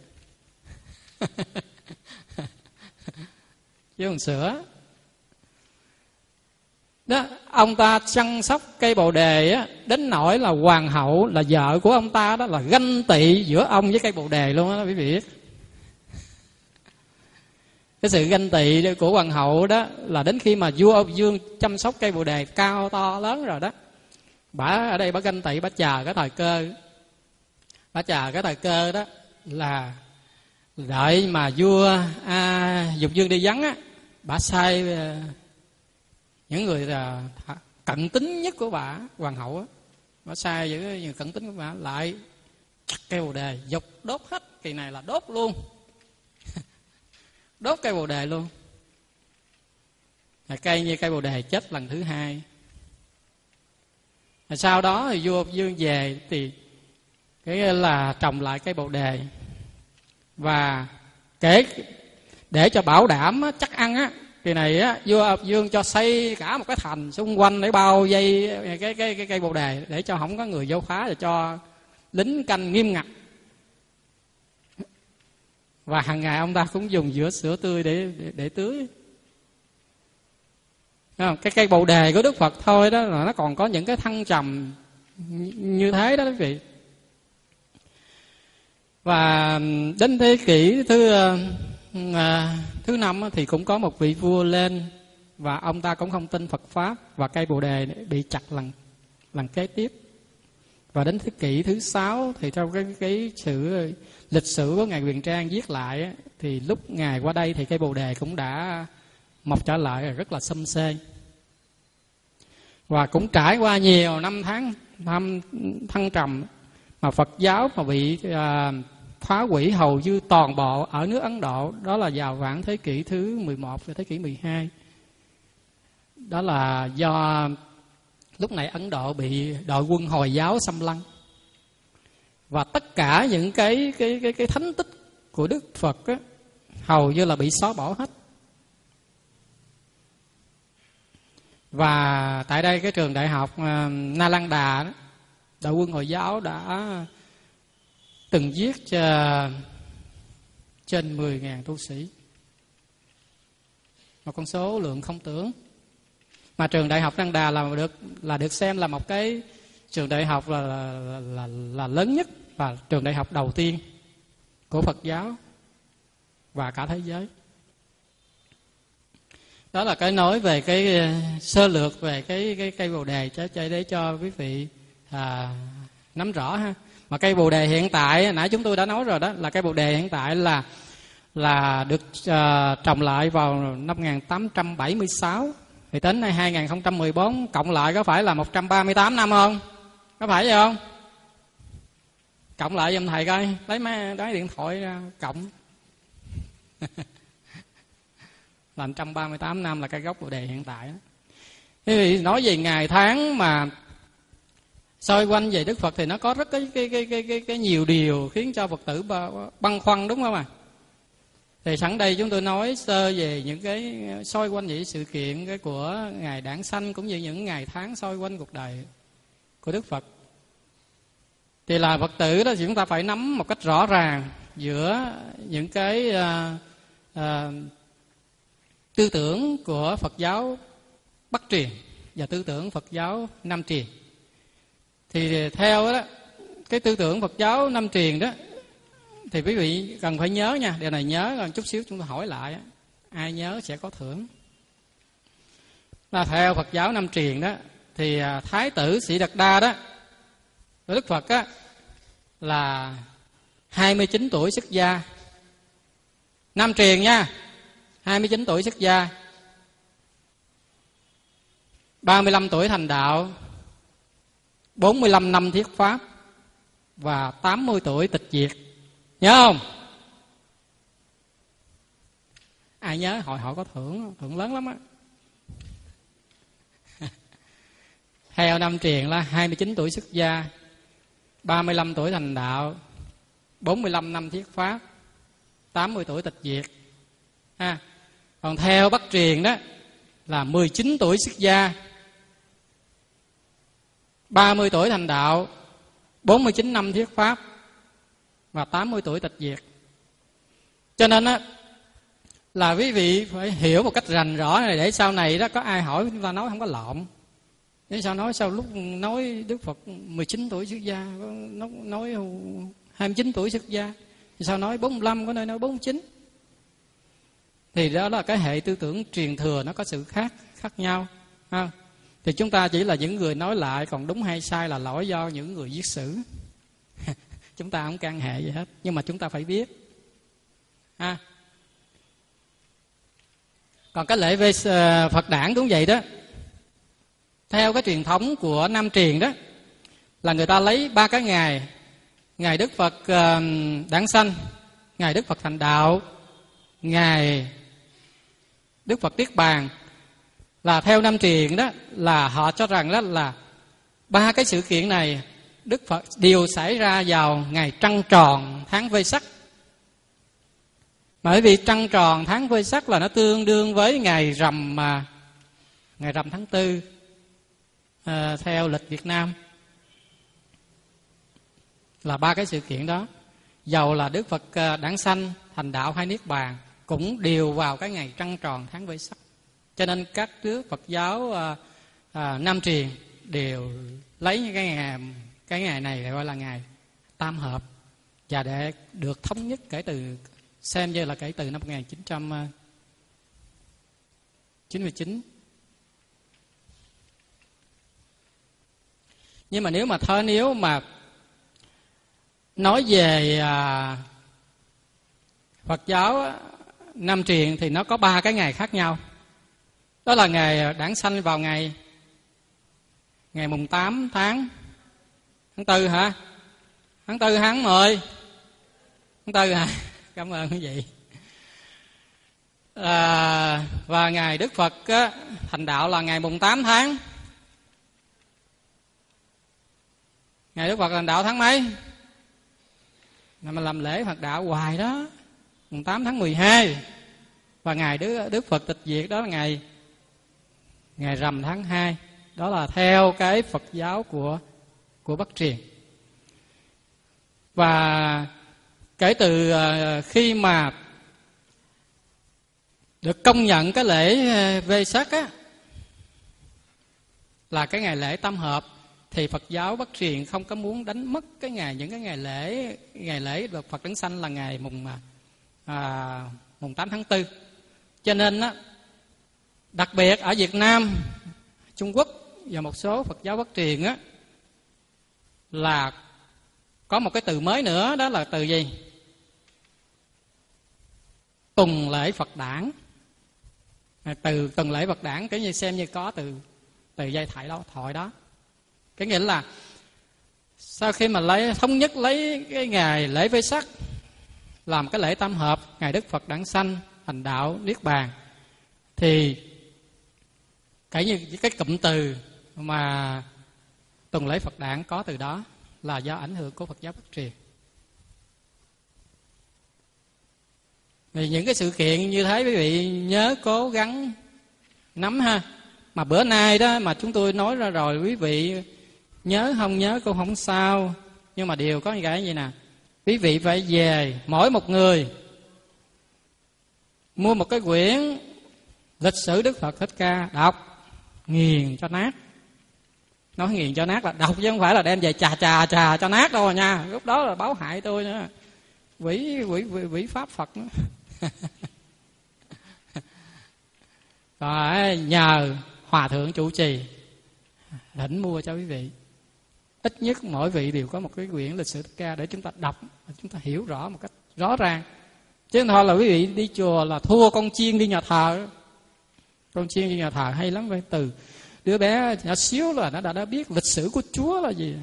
Chứ bằng sữa đó. Ông ta chăm sóc cây Bồ đề á, đến nỗi là hoàng hậu là vợ của ông ta đó là ganh tị giữa ông với cây Bồ đề luôn á quý vị biết. Cái sự ganh tị của hoàng hậu đó là đến khi mà vua A Dục Dương chăm sóc cây Bồ đề cao to lớn rồi đó, bả ở đây bả ganh tị, bả chờ cái thời cơ, bả chờ cái thời cơ đó là đợi mà vua A Dục Dương đi vắng á, bả sai những người là cận tín nhất của bà hoàng hậu á, bả sai những người cận tín của bà lại chặt cây Bồ đề, dục đốt hết. Kỳ này là đốt luôn, đốt cây Bồ đề luôn. Cây như cây Bồ đề chết lần thứ hai. Sau đó thì vua A Dục Dương về thì cái là trồng lại cây Bồ đề, và kể để cho bảo đảm chắc ăn á, Kỳ này á, vua Ập Dương cho xây cả một cái thành xung quanh để bao vây cái cái cái cây Bồ đề, để cho không có người vô phá, và cho lính canh nghiêm ngặt. Và hàng ngày ông ta cũng dùng dữa sữa tươi để để, để tưới. Cái cây Bồ đề của Đức Phật thôi đó là nó còn có những cái thăng trầm như thế đó quý vị. Và đến thế kỷ thứ à, thứ năm thì cũng có một vị vua lên, và ông ta cũng không tin Phật pháp, và cây Bồ đề bị chặt lần lần kế tiếp. Và đến thế kỷ thứ sáu thì trong cái cái sự lịch sử của ngài Huyền Trang viết lại, thì lúc ngài qua đây thì cây Bồ đề cũng đã mọc trở lại, rất là xum xê. Và cũng trải qua nhiều năm tháng thăng, thăng trầm mà Phật giáo mà bị à, phá hủy hầu như toàn bộ ở nước Ấn Độ. Đó là vào khoảng thế kỷ thứ mười một và thế kỷ mười hai. Đó là do lúc này Ấn Độ bị đội quân Hồi giáo xâm lăng, và tất cả những cái cái cái cái thánh tích của Đức Phật á, hầu như là bị xóa bỏ hết. Và tại đây cái trường đại học uh, Nalanda đó, đội quân Hồi giáo đã từng giết cho trên mười nghìn tu sĩ, một con số lượng không tưởng. Mà trường đại học Nalanda là được là được xem là một cái trường đại học là là, là, là lớn nhất và trường đại học đầu tiên của Phật giáo và cả thế giới. Đó là cái nói về cái sơ lược về cái cái cây Bồ đề cho để cho quý vị à, nắm rõ ha. Mà cây Bồ đề hiện tại nãy chúng tôi đã nói rồi đó, là cây Bồ đề hiện tại là là được uh, trồng lại vào năm một nghìn tám trăm bảy mươi sáu, thì tính nay hai nghìn không trăm mười bốn cộng lại có phải là một trăm ba mươi tám năm không? Có phải vậy không? Cộng lại giùm thầy coi, lấy máy lấy điện thoại ra cộng. Là một trăm ba mươi tám năm là cây gốc Bồ đề hiện tại đó. Thế thì nói về ngày tháng mà xoay quanh về Đức Phật thì nó có rất cái cái cái cái cái, cái nhiều điều khiến cho Phật tử băn khoăn, đúng không ạ? À? Thì sẵn đây chúng tôi nói sơ về những cái xoay quanh về sự kiện cái của ngày đản sanh, cũng như những ngày tháng xoay quanh cuộc đời của Đức Phật. Thì là Phật tử đó thì chúng ta phải nắm một cách rõ ràng giữa những cái uh, uh, tư tưởng của Phật giáo Bắc truyền và tư tưởng Phật giáo Nam truyền. Thì theo đó, cái tư tưởng Phật giáo Nam truyền đó, thì quý vị cần phải nhớ nha, điều này nhớ, còn chút xíu chúng ta hỏi lại, ai nhớ sẽ có thưởng. Là theo Phật giáo Nam truyền đó, thì Thái tử Sĩ Đạt Đa đó, Đức Phật á, là hai mươi chín tuổi xuất gia. Nam truyền nha, hai mươi chín tuổi xuất gia, ba mươi lăm tuổi thành đạo, bốn mươi lăm năm thuyết pháp và tám mươi tuổi tịch diệt. Nhớ không? Ai nhớ hỏi họ có thưởng, thưởng lớn lắm á. Theo Nam truyền là hai mươi chín tuổi xuất gia, ba mươi lăm tuổi thành đạo, bốn mươi lăm năm thuyết pháp, tám mươi tuổi tịch diệt. Ha. Còn theo Bắc truyền đó là mười chín tuổi xuất gia, ba mươi tuổi thành đạo, bốn mươi chín năm thuyết pháp và tám mươi tuổi tịch diệt. Cho nên á, là quý vị phải hiểu một cách rành rõ này, để sau này đó có ai hỏi chúng ta nói không có lộn. Để sao nói sao lúc nói Đức Phật mười chín tuổi xuất gia, nói hai mươi chín tuổi xuất gia, sao nói bốn mươi lăm, có nơi nói bốn mươi chín. Thì đó là cái hệ tư tưởng truyền thừa nó có sự khác khác nhau ha. Thì chúng ta chỉ là những người nói lại, còn đúng hay sai là lỗi do những người viết sử. Chúng ta không can hệ gì hết, nhưng mà chúng ta phải biết ha. Còn cái lễ về Phật đản cũng vậy đó. Theo cái truyền thống của Nam truyền đó, là người ta lấy ba cái ngày: ngày Đức Phật đản sanh, ngày Đức Phật thành đạo, ngày Đức Phật niết bàn. Là theo Nam truyền đó, là họ cho rằng đó là ba cái sự kiện này Đức Phật đều xảy ra vào ngày trăng tròn tháng Vê Sắc. Bởi vì trăng tròn tháng Vê Sắc là nó tương đương với ngày rằm mà ngày rằm tháng tư à, theo lịch Việt Nam, là ba cái sự kiện đó. Dầu là Đức Phật đản sanh, thành đạo hay niết bàn cũng đều vào cái ngày trăng tròn tháng Vê Sắc. Cho nên các nước Phật giáo à, à, Nam truyền đều lấy những cái ngày cái ngày này gọi là ngày tam hợp, và để được thống nhất kể từ xem như là kể từ năm một nghìn chín trăm chín mươi chín. Nhưng mà nếu mà thơ nếu mà nói về à, Phật giáo Nam truyền thì nó có ba cái ngày khác nhau. Đó là ngày đản sanh vào ngày ngày mùng tám tháng tháng tư hả? Tháng tư tháng mười tháng tư hả? Cảm ơn quý vị. À, và ngày Đức Phật á, thành đạo là ngày mùng tám tháng. Ngày Đức Phật thành đạo tháng mấy? Mà mình làm lễ Phật đạo hoài đó, mùng tám tháng mười hai. Và ngày Đức, Đức Phật tịch diệt đó là ngày ngày rằm tháng hai. Đó là theo cái Phật giáo của của Bắc truyền. Và kể từ khi mà được công nhận cái lễ Vê Sắc á, là cái ngày lễ tam hợp, thì Phật giáo Bắc truyền không có muốn đánh mất cái ngày những cái ngày lễ ngày lễ được Phật đản sanh là ngày mùng à, mùng tám tháng tư. Cho nên á, đặc biệt ở Việt Nam, Trung Quốc và một số Phật giáo Bắc truyền á, là có một cái từ mới nữa, đó là từ gì? Tuần lễ Phật đản. Từ tuần lễ Phật đản cái như xem như có từ từ giai thoại đó, thoại đó. Cái nghĩa là sau khi mà lấy thống nhất lấy cái ngày lễ Vê Sắc làm cái lễ tam hợp, ngày Đức Phật đản sanh, thành đạo, niết bàn, thì cái như cái cụm từ mà tuần lễ Phật đản có từ đó là do ảnh hưởng của Phật giáo Bắc truyền. Vì những cái sự kiện như thế quý vị nhớ cố gắng nắm ha. Mà bữa nay đó mà chúng tôi nói ra rồi, quý vị nhớ không nhớ cũng không sao, nhưng mà điều có cái gì nè, quý vị phải về mỗi một người mua một cái quyển lịch sử Đức Phật Thích Ca, đọc nghiền cho nát. Nói nghiền cho nát là đọc chứ không phải là đem về chà chà chà cho nát đâu nha. Lúc đó là báo hại tôi nữa, quỷ quỷ quỷ, quỷ pháp Phật nữa. Rồi nhờ hòa thượng chủ trì thỉnh mua cho quý vị, ít nhất mỗi vị đều có một cái quyển lịch sử Thích Ca để chúng ta đọc, chúng ta hiểu rõ một cách rõ ràng. Chứ không thôi là quý vị đi chùa là thua con chiên đi nhà thờ. Con chiên đi nhà thờ hay lắm, vậy từ đứa bé nhỏ xíu là nó đã, đã biết lịch sử của Chúa là gì,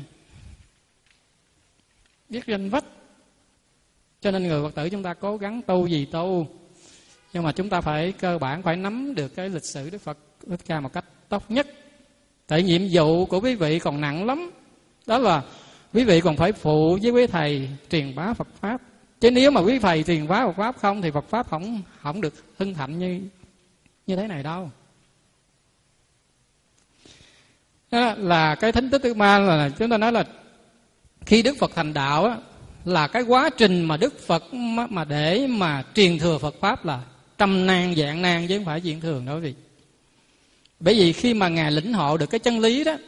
biết danh vách. Cho nên người Phật tử chúng ta cố gắng tu gì tu, nhưng mà chúng ta phải cơ bản phải nắm được cái lịch sử Đức Phật Thích Ca một cách tốt nhất. Tại nhiệm vụ của quý vị còn nặng lắm, đó là quý vị còn phải phụ với quý thầy truyền bá Phật pháp. Chứ nếu mà quý thầy truyền bá Phật pháp không thì Phật pháp không không được hưng thịnh như như thế này đâu. Đó là cái thánh tích thứ ba, là chúng ta nói là khi Đức Phật thành đạo á, là cái quá trình mà Đức Phật mà để mà truyền thừa Phật pháp là trăm nan vạn nan chứ không phải chuyện thường đâu quý vị. Bởi vì khi mà Ngài lĩnh hội được cái chân lý đó,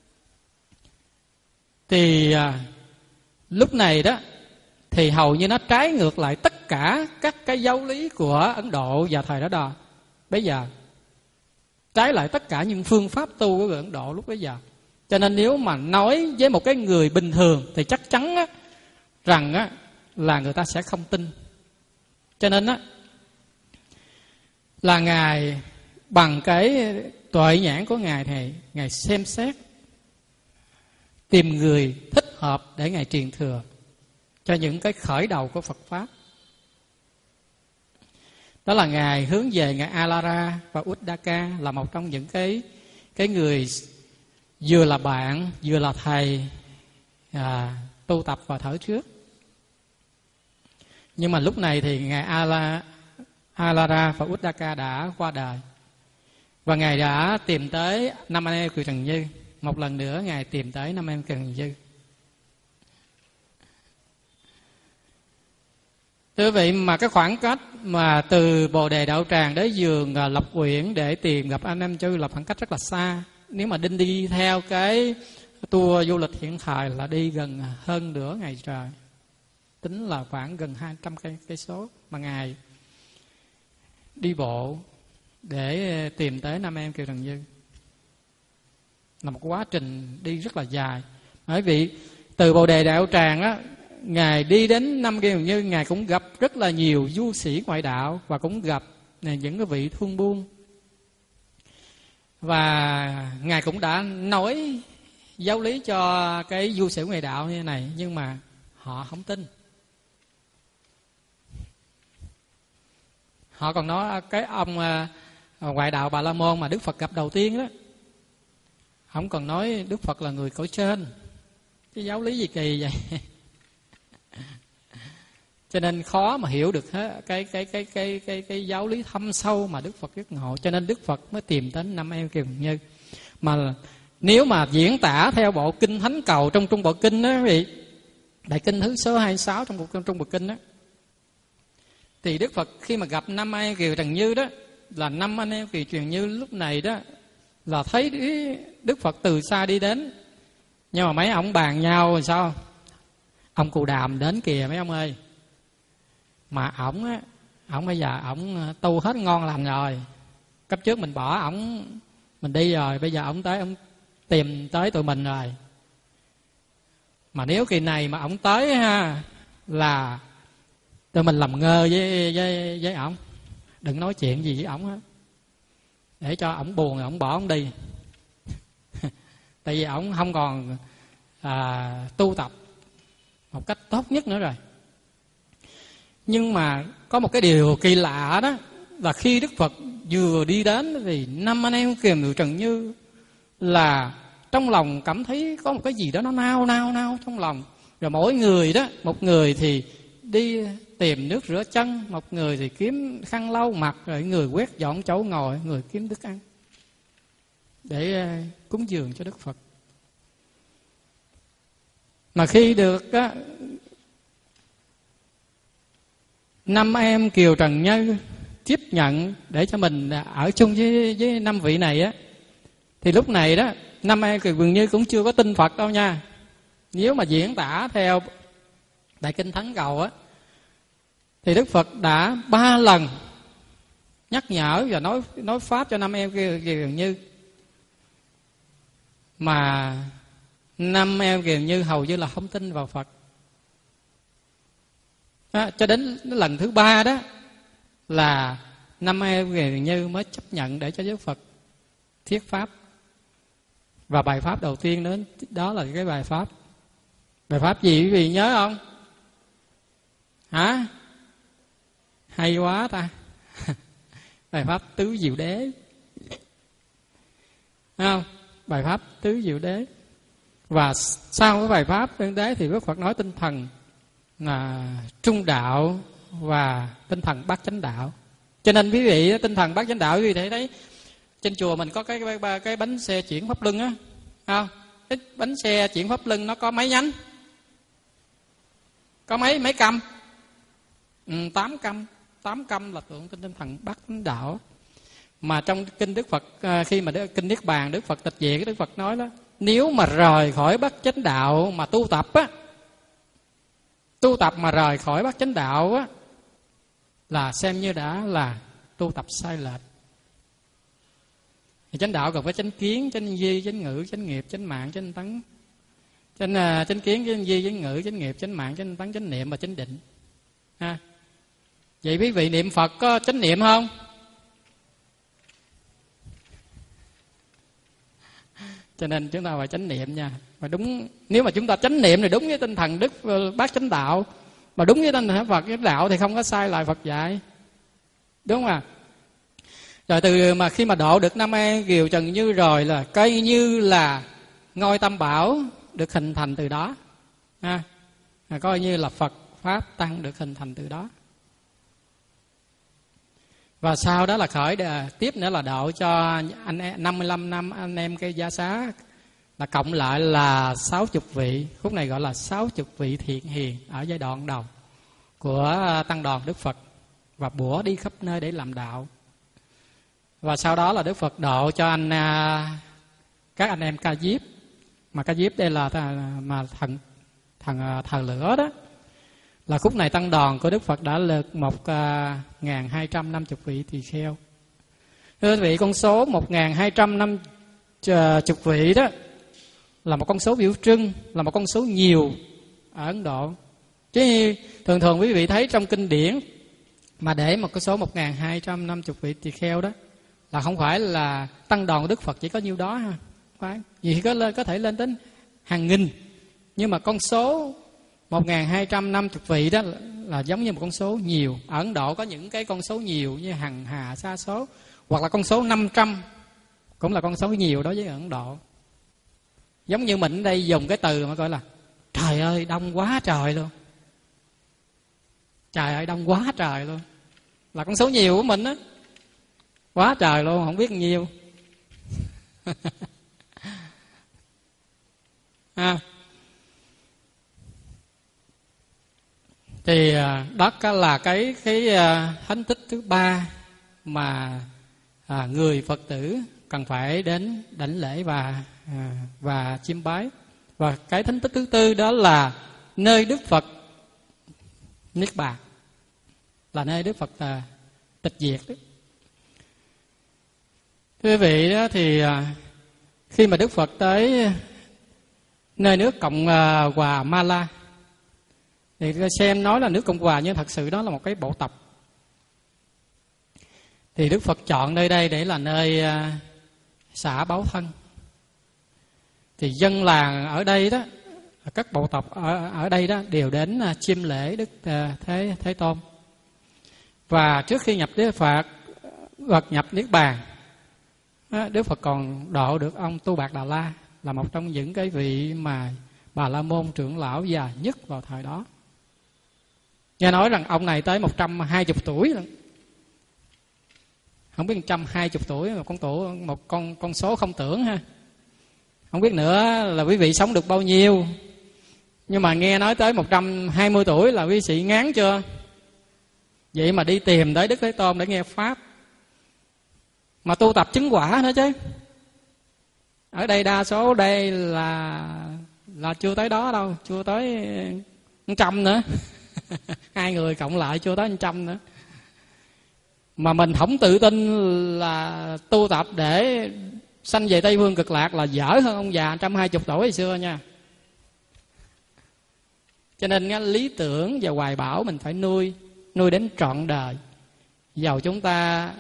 thì à, lúc này đó thì hầu như nó trái ngược lại tất cả các cái giáo lý của Ấn Độ và thời đó đò. Bây giờ trái lại tất cả những phương pháp tu của người Ấn Độ lúc bấy giờ. Cho nên nếu mà nói với một cái người bình thường thì chắc chắn á, rằng á, là người ta sẽ không tin. Cho nên á, là Ngài bằng cái tuệ nhãn của Ngài thì Ngài xem xét tìm người thích hợp để Ngài truyền thừa cho những cái khởi đầu của Phật pháp. Đó là Ngài hướng về Ngài Alara và Uddaka, là một trong những cái cái người vừa là bạn vừa là thầy à, tu tập vào thời trước. Nhưng mà lúc này thì ngài Ala Alara và Uddaka đã qua đời, và ngài đã tìm tới năm anh em Kiều Trần Như. Một lần nữa ngài tìm tới năm anh em Kiều Trần Như. Thưa vị, mà cái khoảng cách mà từ Bồ Đề Đạo Tràng đến vườn Lộc Uyển để tìm gặp anh em Chư là khoảng cách rất là xa. Nếu mà đinh đi theo cái tour du lịch hiện thời là đi gần hơn nửa ngày trời, tính là khoảng gần hai trăm cây cây số mà ngài đi bộ để tìm tới năm em Kiều Trần Như. Là một quá trình đi rất là dài. Bởi vì từ Bồ Đề Đạo Tràng á, ngài đi đến năm Kiều Trần Như, ngài cũng gặp rất là nhiều du sĩ ngoại đạo và cũng gặp những cái vị thương buôn. Và ngài cũng đã nói giáo lý cho cái du sĩ ngoại đạo như thế này, nhưng mà họ không tin. Họ còn nói cái ông ngoại đạo Bà La Môn mà Đức Phật gặp đầu tiên đó, ông còn nói Đức Phật là người cõi trên. Cái giáo lý gì kỳ vậy? Cho nên khó mà hiểu được hết cái cái cái cái cái cái giáo lý thâm sâu mà Đức Phật giác ngộ. Cho nên Đức Phật mới tìm đến năm em Kiều Trần Như. Mà nếu mà diễn tả theo bộ kinh Thánh Cầu trong Trung Bộ Kinh đó quý vị, đại kinh thứ số hai mươi sáu trong bộ Trung Bộ Kinh đó, thì Đức Phật khi mà gặp năm anh em Kiều Trần Như đó, là năm anh em Kiều Trần Như lúc này đó là thấy Đức Phật từ xa đi đến. Nhưng mà mấy ông bàn nhau rồi sao? Ông Cù Đàm đến kìa mấy ông ơi. Mà ổng á, ổng bây giờ ổng tu hết ngon lành rồi. Cấp trước mình bỏ ổng, mình đi rồi, bây giờ ổng tới, ổng tìm tới tụi mình rồi. Mà nếu kỳ này mà ổng tới ha, là tụi mình làm ngơ với với với ổng, đừng nói chuyện gì với ổng hết, để cho ổng buồn rồi ổng bỏ ổng đi. Tại vì ổng không còn à, tu tập một cách tốt nhất nữa rồi. Nhưng mà có một cái điều kỳ lạ đó, là khi Đức Phật vừa đi đến thì năm anh em Kiều Trần Như là trong lòng cảm thấy có một cái gì đó nó nao nao nao trong lòng. Rồi mỗi người đó, một người thì đi tìm nước rửa chân, một người thì kiếm khăn lau mặt, rồi người quét dọn chỗ ngồi, người kiếm thức ăn để cúng dường cho Đức Phật. Mà khi được á, năm em Kiều Trần Như tiếp nhận để cho mình ở chung với, với năm vị này á, thì lúc này đó năm em Kiều Trần Như cũng chưa có tin Phật đâu nha. Nếu mà diễn tả theo đại kinh Thánh Cầu á, thì Đức Phật đã ba lần nhắc nhở và nói nói pháp cho năm em Kiều Trần Như, mà năm em Kiều Như hầu như là không tin vào Phật. À, cho đến lần thứ ba đó là năm em Kiều Như mới chấp nhận để cho Đức Phật thuyết pháp. Và bài pháp đầu tiên đó, đó là cái bài pháp. Bài pháp gì quý vị nhớ không? Hả? Hay quá ta. Bài pháp tứ diệu đế. Không? Bài pháp tứ diệu đế. Và sau cái bài pháp tứ đế thì Đức Phật nói tinh thần là trung đạo và tinh thần bát chánh đạo. Cho nên quý vị tinh thần bát chánh đạo quý vị thấy thấy trên chùa mình có cái cái, cái bánh xe chuyển pháp luân á, không? Cái bánh xe chuyển pháp luân nó có mấy nhánh? Có mấy mấy cầm? Ừ, tám cầm. Tám cầm là tượng tinh thần bát chánh đạo. Mà trong kinh Đức Phật, khi mà kinh Niết Bàn Đức Phật tịch diệt, Đức Phật nói đó, nếu mà rời khỏi bát chánh đạo mà tu tập á, tu tập mà rời khỏi bát chánh đạo á, là xem như đã là tu tập sai lệch. Thì chánh đạo còn phải chánh kiến, chánh duy, chánh ngữ, chánh nghiệp, chánh mạng, chánh tấn. Chánh, uh, chánh kiến, chánh duy, chánh ngữ, chánh nghiệp, chánh mạng, chánh tấn, chánh niệm và chánh định. Ha. Vậy quý vị niệm Phật có chánh niệm không? Cho nên chúng ta phải chánh niệm nha. Mà đúng, nếu mà chúng ta chánh niệm thì đúng với tinh thần Đức Bát Chánh Đạo, mà đúng với tinh thần Phật Chánh Đạo thì không có sai lời Phật dạy. Đúng không ạ? Rồi từ mà khi mà độ được năm em Kiều Trần Như rồi là coi như là ngôi Tam Bảo được hình thành từ đó. Ha. Coi như là Phật Pháp Tăng được hình thành từ đó. Và sau đó là khởi đề, tiếp nữa là độ cho anh em, năm mươi lăm năm anh em cái gia xá, là cộng lại là sáu mươi vị. Khúc này gọi là sáu mươi vị thiện hiền ở giai đoạn đầu của tăng đoàn Đức Phật, và bủa đi khắp nơi để làm đạo. Và sau đó là Đức Phật độ cho anh các anh em Ca Diếp, mà Ca Diếp đây là mà thần thần thờ lửa đó. Là khúc này tăng đoàn của Đức Phật đã lực một nghìn hai trăm năm mươi vị tỳ kheo. Thưa quý vị, con số một nghìn hai trăm năm mươi vị đó là một con số biểu trưng, là một con số nhiều ở Ấn Độ. Chứ thường thường quý vị thấy trong kinh điển mà để một con số một nghìn hai trăm năm mươi vị tỳ kheo đó là không phải là tăng đoàn của Đức Phật chỉ có nhiêu đó ha. Phải. Vì có, lên, có thể lên đến hàng nghìn. Nhưng mà con số một nghìn hai trăm năm mươi vị đó là, là giống như một con số nhiều. Ở Ấn Độ có những cái con số nhiều như hằng hà sa số, hoặc là con số năm trăm cũng là con số nhiều đối với Ấn Độ. Giống như mình ở đây dùng cái từ mà gọi là trời ơi đông quá trời luôn. Trời ơi đông quá trời luôn, là con số nhiều của mình á. Quá trời luôn, không biết nhiêu. À. Thì đó là cái cái thánh tích thứ ba mà à, người Phật tử cần phải đến đảnh lễ và à, và chiêm bái. Và cái thánh tích thứ tư đó là nơi Đức Phật niết bàn, là nơi Đức Phật à, tịch diệt đó. Thưa quý vị đó, thì à, khi mà Đức Phật tới nơi nước Cộng hòa Mala, thì xem nói là nước Cộng hòa nhưng thật sự đó là một cái bộ tộc. Thì Đức Phật chọn nơi đây để là nơi xả báo thân. Thì dân làng ở đây đó, các bộ tộc ở, ở đây đó đều đến chiêm lễ Đức Thế Thế Tôn. Và trước khi nhập Đức Phật Phật nhập niết bàn, Đức Phật còn độ được ông Tu Bạt Đà La, là một trong những cái vị mà Bà La Môn trưởng lão già nhất vào thời đó. Nghe nói rằng ông này tới một trăm hai mươi tuổi rồi. Không biết một trăm hai mươi tuổi, một con tuổi, một con con số không tưởng ha. Không biết nữa là quý vị sống được bao nhiêu. Nhưng mà nghe nói tới một trăm hai mươi tuổi là quý vị ngán chưa? Vậy mà đi tìm tới Đức Thế Tôn để nghe Pháp, mà tu tập chứng quả nữa chứ. Ở đây đa số đây là là chưa tới đó đâu, chưa tới một trăm nữa. Hai người cộng lại chưa tới một trăm nữa. Mà mình không tự tin là tu tập để sanh về Tây Phương Cực Lạc là dở hơn ông già một trăm hai mươi tuổi hồi xưa nha. Cho nên cái lý tưởng và hoài bão mình phải nuôi, nuôi đến trọn đời. Dầu chúng ta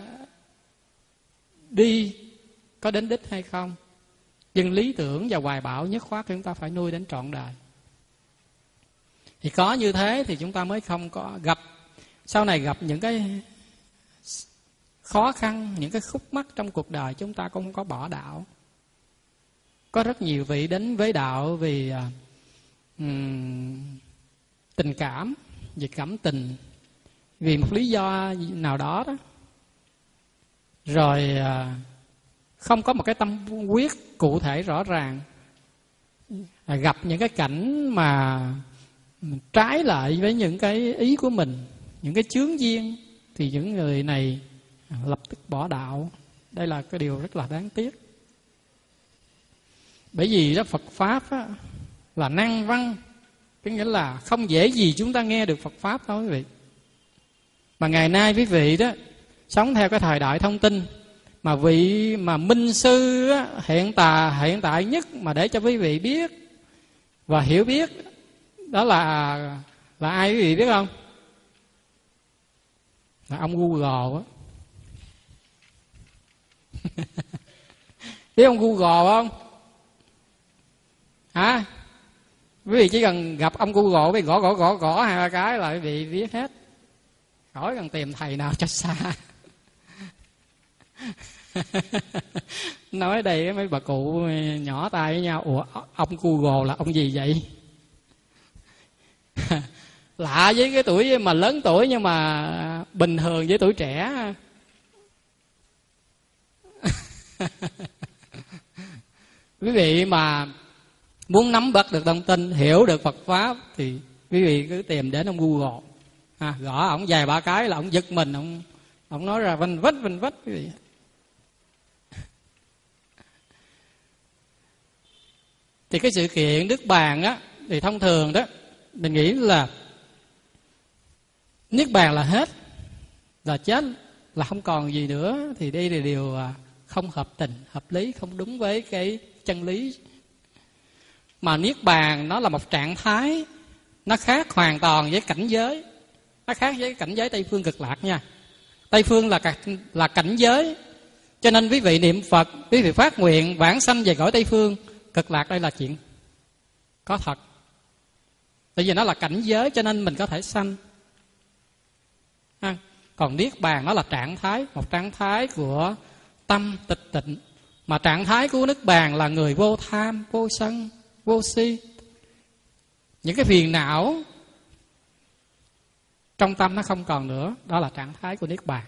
đi có đến đích hay không, nhưng lý tưởng và hoài bão nhất khoát chúng ta phải nuôi đến trọn đời. Thì có như thế thì chúng ta mới không có gặp, sau này gặp những cái khó khăn, những cái khúc mắc trong cuộc đời, chúng ta cũng không có bỏ đạo. Có rất nhiều vị đến với đạo vì um, tình cảm, vì cảm tình, vì một lý do nào đó đó. Rồi uh, không có một cái tâm quyết cụ thể rõ ràng, gặp những cái cảnh mà trái lại với những cái ý của mình, những cái chướng duyên, thì những người này lập tức bỏ đạo. Đây là cái điều rất là đáng tiếc. Bởi vì đó Phật Pháp á, là năng văn, có nghĩa là không dễ gì chúng ta nghe được Phật Pháp đâu quý vị. Mà ngày nay quý vị đó sống theo cái thời đại thông tin, mà vị mà minh sư á, hiện tại hiện tại nhất mà để cho quý vị biết và hiểu biết đó là là ai quý vị biết không? Là ông Google á. Biết ông Google không? Hả? Quý vị chỉ cần gặp ông Google, quý vị gõ gõ gõ gõ hai ba cái là quý vị biết hết. Khỏi cần tìm thầy nào cho xa. Nói đây mấy bà cụ nhỏ tay với nhau, ủa ông Google là ông gì vậy? lạ với cái tuổi mà lớn tuổi nhưng mà bình thường với tuổi trẻ. Quý vị mà muốn nắm bắt được thông tin, hiểu được Phật pháp thì quý vị cứ tìm đến ông Google, à, gõ ổng vài ba cái là ổng giật mình, ổng ổng nói ra vanh vách vanh vách quý vị. Thì cái sự kiện Niết Bàn á, thì thông thường đó mình nghĩ là Niết Bàn là hết, là chết, là không còn gì nữa. Thì đây là điều không hợp tình, hợp lý, không đúng với cái chân lý. Mà Niết Bàn nó là một trạng thái, nó khác hoàn toàn với cảnh giới. Nó khác với cảnh giới Tây Phương Cực Lạc nha. Tây Phương là, là cảnh giới. Cho nên quý vị niệm Phật, quý vị phát nguyện vãng sanh về cõi Tây Phương Cực Lạc, đây là chuyện có thật. Tại vì nó là cảnh giới cho nên mình có thể sanh. À, còn Niết Bàn nó là trạng thái, một trạng thái của tâm tịch tịnh. Mà trạng thái của Niết Bàn là người vô tham, vô sân, vô si. Những cái phiền não trong tâm nó không còn nữa. Đó là trạng thái của Niết Bàn.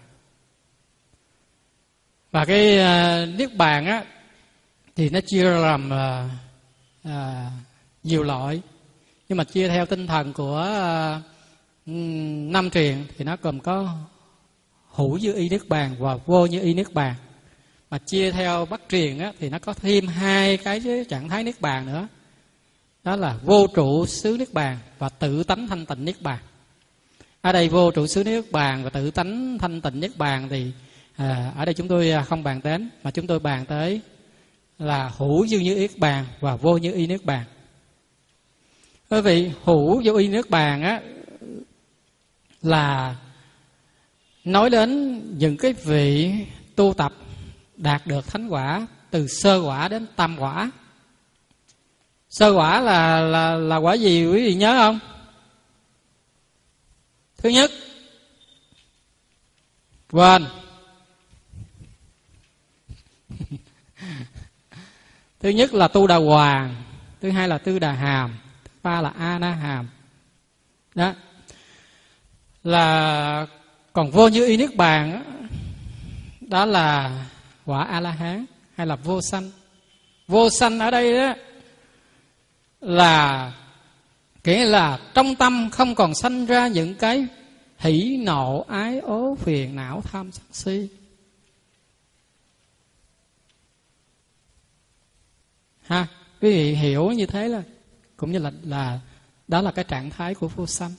Và cái uh, Niết Bàn á thì nó chia làm uh, uh, nhiều loại. Nhưng mà chia theo tinh thần của uh, năm truyền thì nó gồm có hữu như y Niết Bàn và vô như y Niết Bàn. Mà chia theo Bắc truyền á, thì nó có thêm hai cái trạng thái Niết Bàn nữa. Đó là vô trụ xứ Niết Bàn và tự tánh thanh tịnh Niết Bàn. Ở đây vô trụ xứ Niết Bàn và tự tánh thanh tịnh Niết Bàn thì à, ở đây chúng tôi không bàn đến, mà chúng tôi bàn tới là hữu như như Niết Bàn và vô như y Niết Bàn. Bởi vì hữu vô y Niết Bàn á là nói đến những cái vị tu tập đạt được thánh quả từ sơ quả đến tam quả. Sơ quả là là là quả gì quý vị nhớ không? Thứ nhất, quên. Thứ nhất là Tu Đà Hoàng, thứ hai là Tư Đà Hàm, thứ ba là A Na Hàm. Đó. Là còn vô như y Niết Bàn đó, đó là quả A La Hán hay là vô sanh. Vô sanh ở đây đó là nghĩa là trong tâm không còn sanh ra những cái hỉ nộ ái ố phiền não tham sân si. Ha, quý vị hiểu như thế là cũng như là là đó là cái trạng thái của vô sanh.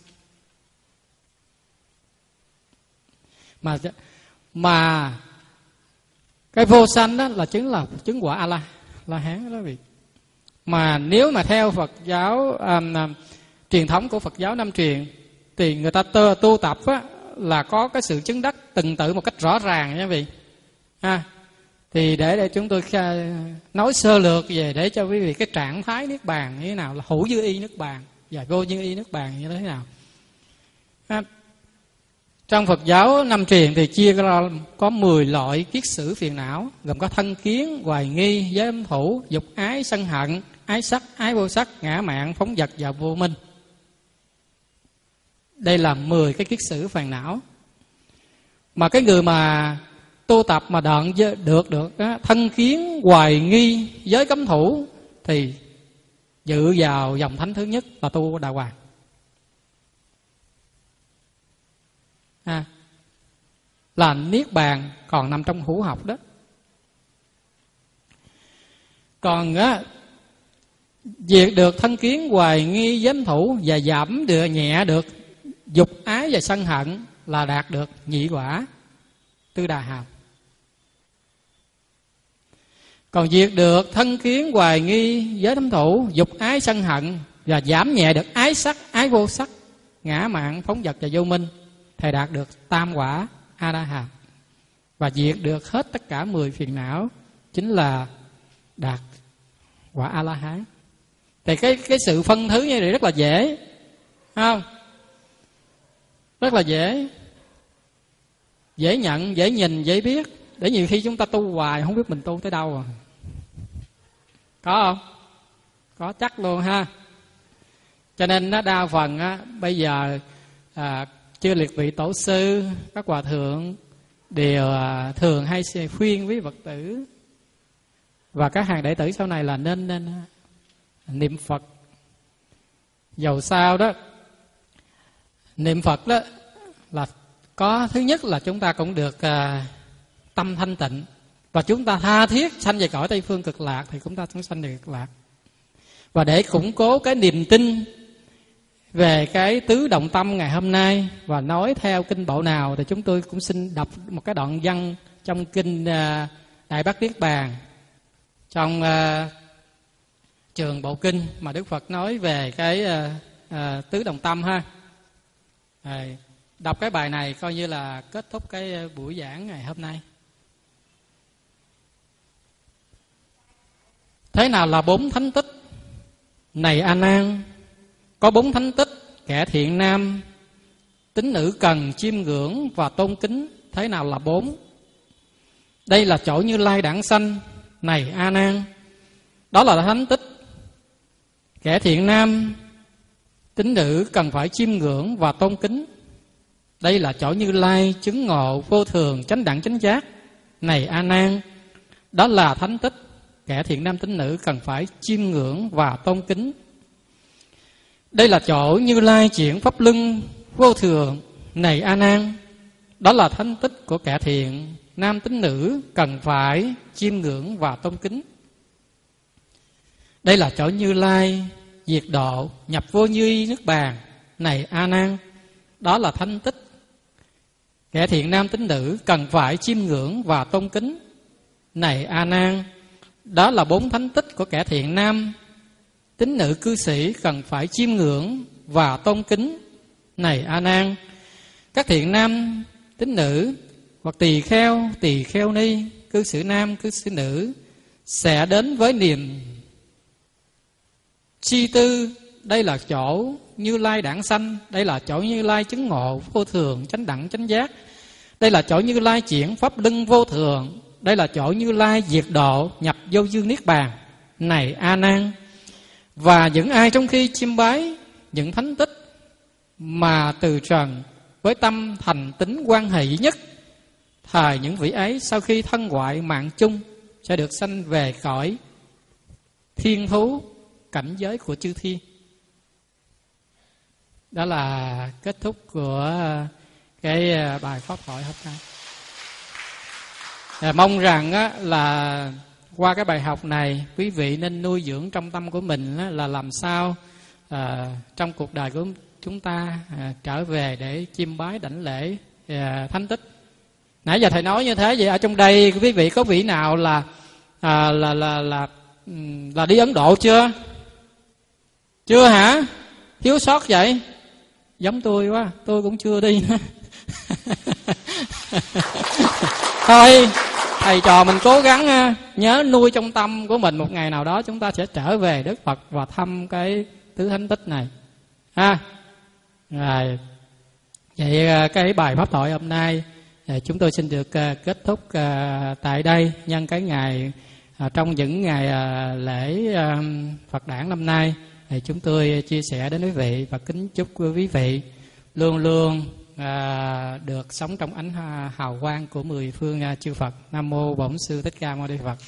Mà mà cái vô sanh đó là chứng là chứng quả A La La Hán đó quý vị. Mà nếu mà theo Phật giáo um, um, truyền thống của Phật giáo năm truyền thì người ta tu, tu tập á, là có cái sự chứng đắc từng tự một cách rõ ràng nha quý vị. Ha. Thì để để chúng tôi nói sơ lược về để cho quý vị cái trạng thái Niết Bàn như thế nào, là hữu như y Niết Bàn và vô như y Niết Bàn như thế nào. Ha. Trong Phật giáo năm truyền thì chia ra có mười loại kiết sử phiền não, gồm có thân kiến, hoài nghi, giới âm thủ, dục ái, sân hận, ái sắc, ái vô sắc, ngã mạn, phóng dật và vô minh. Đây là mười cái kiết sử phiền não. Mà cái người mà tu tập mà đoạn được được á, thân kiến, hoài nghi, giới cấm thủ thì dự vào dòng thánh thứ nhất là Tu Đà Hoàng. À, là Niết Bàn còn nằm trong hữu học đó. Còn á, diệt được thân kiến, hoài nghi, giám thủ và giảm được nhẹ được dục ái và sân hận là đạt được nhị quả Tư Đà Hàm. Còn diệt được thân kiến, hoài nghi, giới thấm thủ, dục ái, sân hận và giảm nhẹ được ái sắc, ái vô sắc, ngã mạn, phóng dật và vô minh thì đạt được tam quả A La Hàm. Và diệt được hết tất cả mười phiền não chính là đạt quả A La Hán. Thì cái cái sự phân thứ như vậy rất là dễ, không? Rất là dễ, dễ nhận, dễ nhìn, dễ biết. Để nhiều khi chúng ta tu hoài không biết mình tu tới đâu à. Có không? Có chắc luôn ha. Cho nên nó đa phần á, bây giờ à, chư liệt vị tổ sư, các hòa thượng đều à, thường hay khuyên với Phật tử và các hàng đệ tử sau này là nên, nên niệm Phật. Dầu sao đó, niệm Phật đó là có thứ nhất là chúng ta cũng được à, tâm thanh tịnh, và chúng ta tha thiết sanh về cõi Tây Phương Cực Lạc thì chúng ta cũng sanh về Cực Lạc. Và để củng cố cái niềm tin về cái tứ động tâm ngày hôm nay và nói theo kinh bộ nào, thì chúng tôi cũng xin đọc một cái đoạn văn trong kinh à, Đại Bát Niết Bàn, trong à, trường bộ kinh mà Đức Phật nói về cái à, à, tứ động tâm ha. À, đọc cái bài này coi như là kết thúc cái buổi giảng ngày hôm nay. Thế nào là bốn thánh tích? Này A Nan, có bốn thánh tích kẻ thiện nam tín nữ cần chiêm ngưỡng và tôn kính. Thế nào là bốn? Đây là chỗ Như Lai đản sanh. Này A Nan, đó là thánh tích kẻ thiện nam tín nữ cần phải chiêm ngưỡng và tôn kính. Đây là chỗ Như Lai chứng ngộ vô thường chánh đẳng chánh giác. Này A Nan, đó là thánh tích kẻ thiện nam tín nữ cần phải chiêm ngưỡng và tôn kính. Đây là chỗ Như Lai chuyển pháp luân vô thường. Này A Nan, đó là thánh tích của kẻ thiện nam tín nữ cần phải chiêm ngưỡng và tôn kính. Đây là chỗ Như Lai diệt độ nhập vô như nước bàn. Này A Nan, đó là thánh tích kẻ thiện nam tín nữ cần phải chiêm ngưỡng và tôn kính. Này A Nan, đó là bốn thánh tích của kẻ thiện nam tín nữ cư sĩ cần phải chiêm ngưỡng và tôn kính. Này A Nan, các thiện nam tín nữ hoặc tỳ kheo, tỳ kheo ni, cư sĩ nam, cư sĩ nữ sẽ đến với niềm chi tư. Đây là chỗ Như Lai đản sanh. Đây là chỗ Như Lai chứng ngộ vô thường chánh đẳng chánh giác. Đây là chỗ Như Lai chuyển pháp luân vô thường. Đây là chỗ Như Lai diệt độ nhập vô dương niết bàn. Này A Nan, và những ai trong khi chiêm bái những thánh tích mà từ trần với tâm thành tín quan hệ nhất, thời những vị ấy sau khi thân ngoại mạng chung sẽ được sanh về cõi thiên thú, cảnh giới của chư thiên. Đó là kết thúc của cái bài pháp thoại hôm nay. À, mong rằng á, là qua cái bài học này, quý vị nên nuôi dưỡng trong tâm của mình á, là làm sao à, trong cuộc đời của chúng ta à, trở về để chiêm bái đảnh lễ à, thánh tích. Nãy giờ thầy nói như thế, vậy ở trong đây quý vị có vị nào là à, là, là là là là đi Ấn Độ chưa? Chưa hả? Thiếu sót vậy? Giống tôi quá, tôi cũng chưa đi nữa. Thôi, thầy trò mình cố gắng nhớ nuôi trong tâm của mình, một ngày nào đó chúng ta sẽ trở về Đức Phật và thăm cái tứ thánh tích này. Ha. Rồi. Vậy cái bài pháp thoại hôm nay chúng tôi xin được kết thúc tại đây, nhân cái ngày trong những ngày lễ Phật đản năm nay. Thì chúng tôi chia sẻ đến quý vị và kính chúc quý vị luôn luôn à, được sống trong ánh hào quang của mười phương à, chư Phật. Nam mô Bổn Sư Thích Ca Mâu Ni Phật.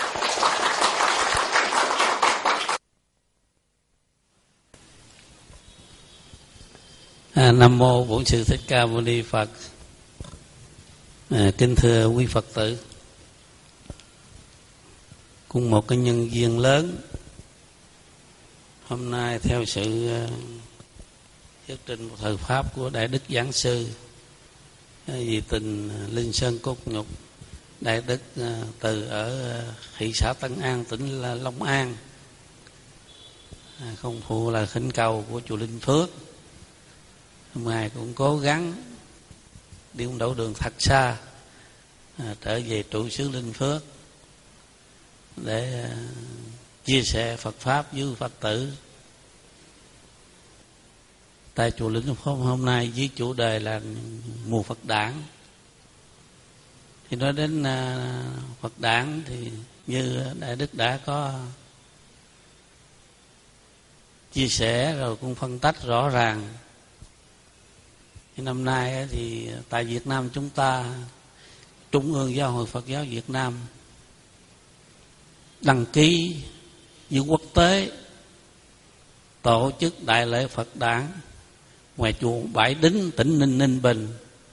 À, Nam mô Bổn Sư Thích Ca Mâu Ni Phật. À, kính thưa quý Phật tử, cùng một cái nhân duyên lớn, hôm nay theo sự thuyết trình một thời pháp của Đại Đức Giảng Sư vì tình Linh Sơn Cốt Nhục, Đại Đức từ ở thị xã Tân An, tỉnh Long An, không phụ là khẩn cầu của chùa Linh Phước. Ngài cũng cố gắng đi một đậu đường thật xa trở về trụ xứ Linh Phước để chia sẻ Phật pháp với Phật tử tại chùa Linh Phước hôm nay với chủ đề là mùa Phật đản. Thì nói đến Phật đản thì như Đại Đức đã có chia sẻ rồi cũng phân tách rõ ràng. Năm nay thì tại Việt Nam chúng ta, Trung ương Giáo hội Phật giáo Việt Nam đăng ký với quốc tế tổ chức đại lễ Phật đản ngoài chùa Bãi Đính, tỉnh Ninh Ninh Bình,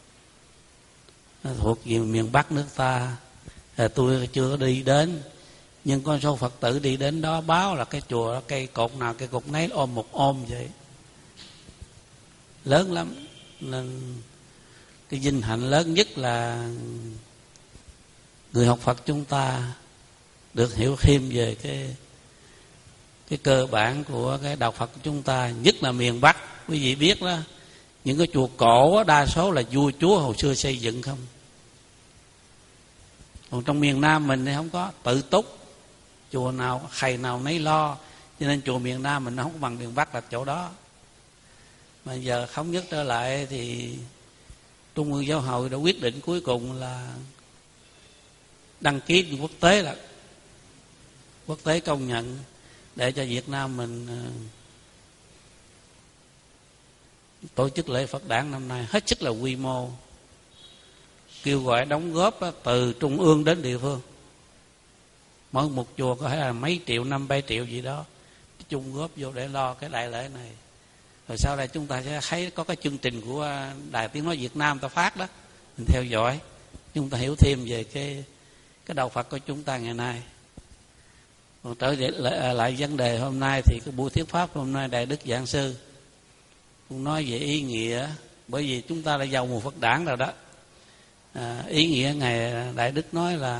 thuộc về miền Bắc nước ta. Tôi chưa có đi đến, nhưng con số Phật tử đi đến đó báo là cái chùa đó, cây cột nào cây cột nấy ôm một ôm vậy, lớn lắm. Nên cái vinh hạnh lớn nhất là người học Phật chúng ta được hiểu thêm về cái cái cơ bản của cái đạo Phật của chúng ta, nhất là miền Bắc. Quý vị biết đó, những cái chùa cổ đó, đa số là vua chúa hồi xưa xây dựng không. Còn trong miền Nam mình thì không có, tự túc, chùa nào thầy nào nấy lo, cho nên chùa miền Nam mình nó không có bằng miền Bắc là chỗ đó. Mà giờ thống nhất trở lại thì Trung ương Giáo hội đã quyết định cuối cùng là đăng ký quốc tế, là quốc tế công nhận để cho Việt Nam mình tổ chức lễ Phật đản năm nay hết sức là quy mô, kêu gọi đóng góp từ trung ương đến địa phương. Mỗi một chùa có thể là mấy triệu, năm bảy triệu gì đó chung góp vô để lo cái đại lễ này. Rồi sau này chúng ta sẽ thấy có cái chương trình của Đài Tiếng Nói Việt Nam ta phát đó, mình theo dõi, chúng ta hiểu thêm về cái cái đạo Phật của chúng ta ngày nay. Còn trở lại, lại vấn đề hôm nay thì cái buổi thuyết pháp hôm nay Đại Đức Giảng Sư cũng nói về ý nghĩa, bởi vì chúng ta đã vào mùa Phật đản rồi đó. À, ý nghĩa Ngài Đại Đức nói là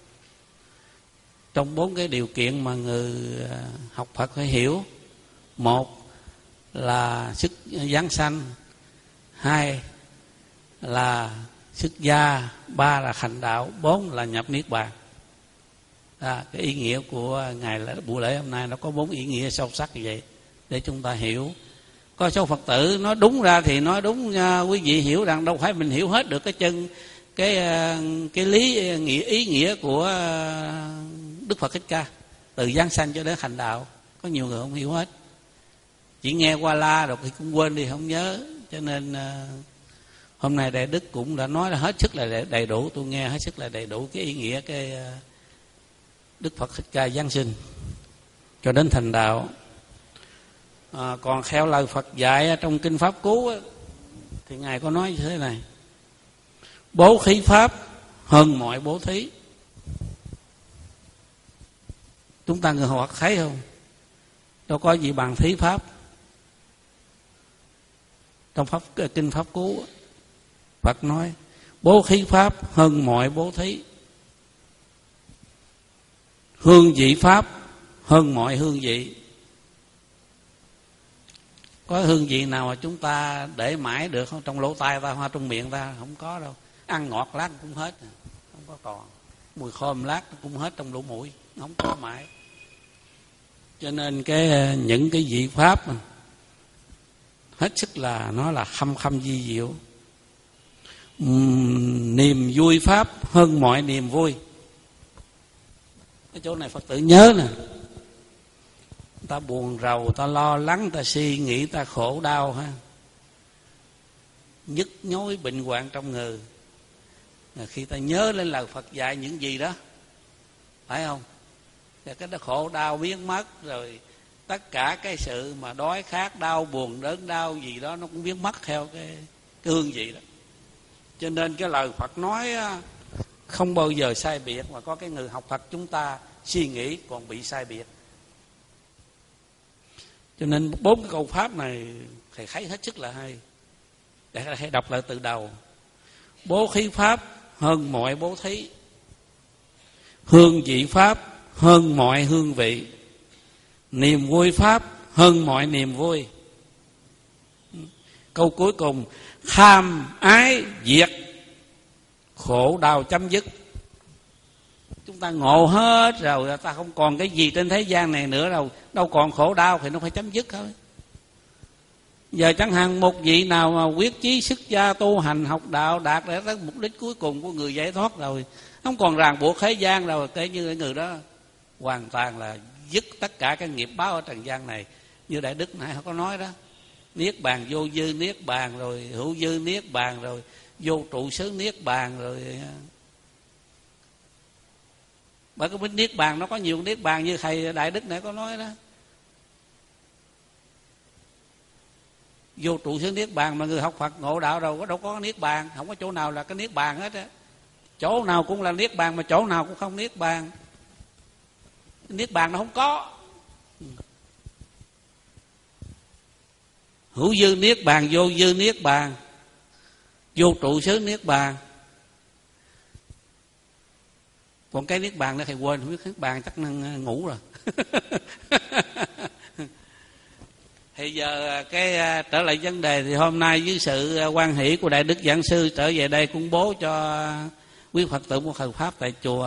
trong bốn cái điều kiện mà người học Phật phải hiểu: một là sức giáng sanh, hai là xuất gia, ba là hành đạo, bốn là nhập niết bàn. À, cái ý nghĩa của ngày buổi lễ hôm nay nó có bốn ý nghĩa sâu sắc như vậy để chúng ta hiểu. Có số Phật tử nói đúng ra thì nói đúng nha, quý vị hiểu rằng đâu phải mình hiểu hết được cái chân cái cái lý nghĩa ý nghĩa của Đức Phật Thích Ca từ giáng sanh cho đến hành đạo. Có nhiều người không hiểu hết, chỉ nghe qua la rồi thì cũng quên đi, không nhớ. Cho nên hôm nay Đại Đức cũng đã nói là hết sức là đầy đủ, tôi nghe hết sức là đầy đủ cái ý nghĩa cái Đức Phật Thích Ca giáng sinh cho đến thành đạo. À, còn theo lời Phật dạy trong kinh Pháp Cú á, thì Ngài có nói như thế này: bố thí pháp hơn mọi bố thí. Chúng ta người học thấy không, đâu có gì bằng thí pháp. Trong pháp kinh Pháp Cú Phật nói bố thí pháp hơn mọi bố thí, hương vị pháp hơn mọi hương vị. Có hương vị nào mà chúng ta để mãi được không? Trong lỗ tai ta, hoa trong miệng ta không có đâu. Ăn ngọt lát cũng hết, không có còn. Mùi khóm lát cũng hết trong lỗ mũi, không có mãi. Cho nên cái những cái vị pháp mà hết sức là nó là khâm khâm di diệu. Uhm, niềm vui pháp hơn mọi niềm vui. Cái chỗ này Phật tử nhớ nè, ta buồn rầu, ta lo lắng, ta suy nghĩ, ta khổ đau ha, nhức nhối bệnh hoạn trong người. Khi ta nhớ lên lời Phật dạy những gì đó, phải không? Và cái đó khổ đau biến mất rồi, tất cả cái sự mà đói khát, đau buồn, đớn đau gì đó nó cũng biến mất theo cái, cái hương vị đó. Cho nên cái lời Phật nói không bao giờ sai biệt, mà có cái người học Phật chúng ta suy nghĩ còn bị sai biệt. Cho nên bốn cái câu pháp này thầy thấy hết sức là hay. Để thầy đọc lại từ đầu. Bố thí pháp hơn mọi bố thí, hương vị pháp hơn mọi hương vị, niềm vui pháp hơn mọi niềm vui. Câu cuối cùng: tham ái diệt, khổ đau chấm dứt. Chúng ta ngộ hết rồi, ta không còn cái gì trên thế gian này nữa đâu, đâu còn khổ đau thì nó phải chấm dứt thôi. Giờ chẳng hạn một vị nào mà quyết chí xuất gia tu hành học đạo, đạt đến tới mục đích cuối cùng của người giải thoát rồi, không còn ràng buộc thế gian đâu, kể như người đó hoàn toàn là dứt tất cả cái nghiệp báo ở trần gian này, như Đại Đức nãy họ có nói đó, niết bàn vô dư niết bàn, rồi hữu dư niết bàn, rồi vô trụ xứ niết bàn, rồi bởi cái niết bàn nó có nhiều niết bàn như thầy Đại Đức nãy có nói đó. Vô trụ xứ niết bàn mà người học Phật ngộ đạo đâu đâu có niết bàn, không có chỗ nào là cái niết bàn hết á. Chỗ nào cũng là niết bàn mà chỗ nào cũng không niết bàn. Niết bàn nó không có. Hữu dư niết bàn, vô dư niết bàn, vô trụ xứ niết bàn. Còn cái niết bàn đó thầy quên, không biết niết bàn chắc năng ngủ rồi. Thì giờ cái trở lại vấn đề, thì hôm nay với sự hoan hỷ của Đại Đức Giảng Sư trở về đây củng bố cho quý Phật tử một thời pháp tại chùa.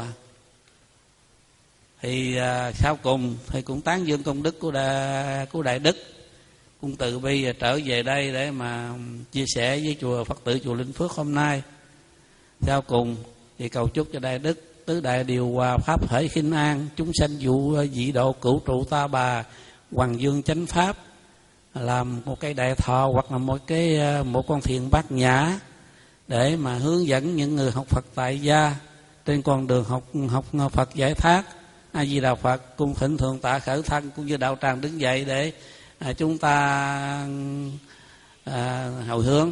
Thì sau cùng thì cũng tán dương công đức của Đại, của Đại Đức, cũng từ bi trở về đây để mà chia sẻ với chùa Phật tử chùa Linh Phước hôm nay. Sau cùng thì cầu chúc cho Đại Đức tứ đại điều hòa, pháp thể khinh an, chúng sanh vụ dị độ, cửu trụ ta bà, hoàng dương chánh pháp, làm một cái đại thọ hoặc là một cái một con thiền bát nhã để mà hướng dẫn những người học Phật tại gia trên con đường học học Phật giải thoát. A Di Đà Phật. Cung thỉnh thượng tọa khởi thân cũng như đạo tràng đứng dậy để à, chúng ta à, hồi hướng.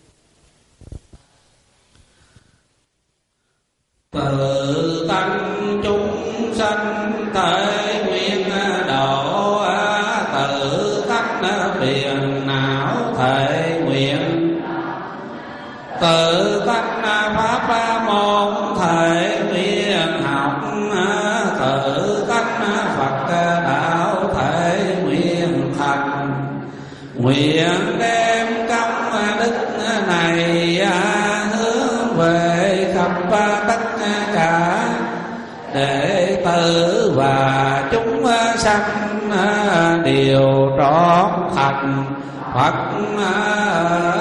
Tự tăng chúng sanh thể nguyện độ, tự tách phiền não thể nguyện, tự tách pháp môn thể nguyện học, tự tách Phật đạo thể nguyện thành. Nguyện đem công đức này hướng về khắp tất cả đệ tử và chúng sanh đều trọn thành Phật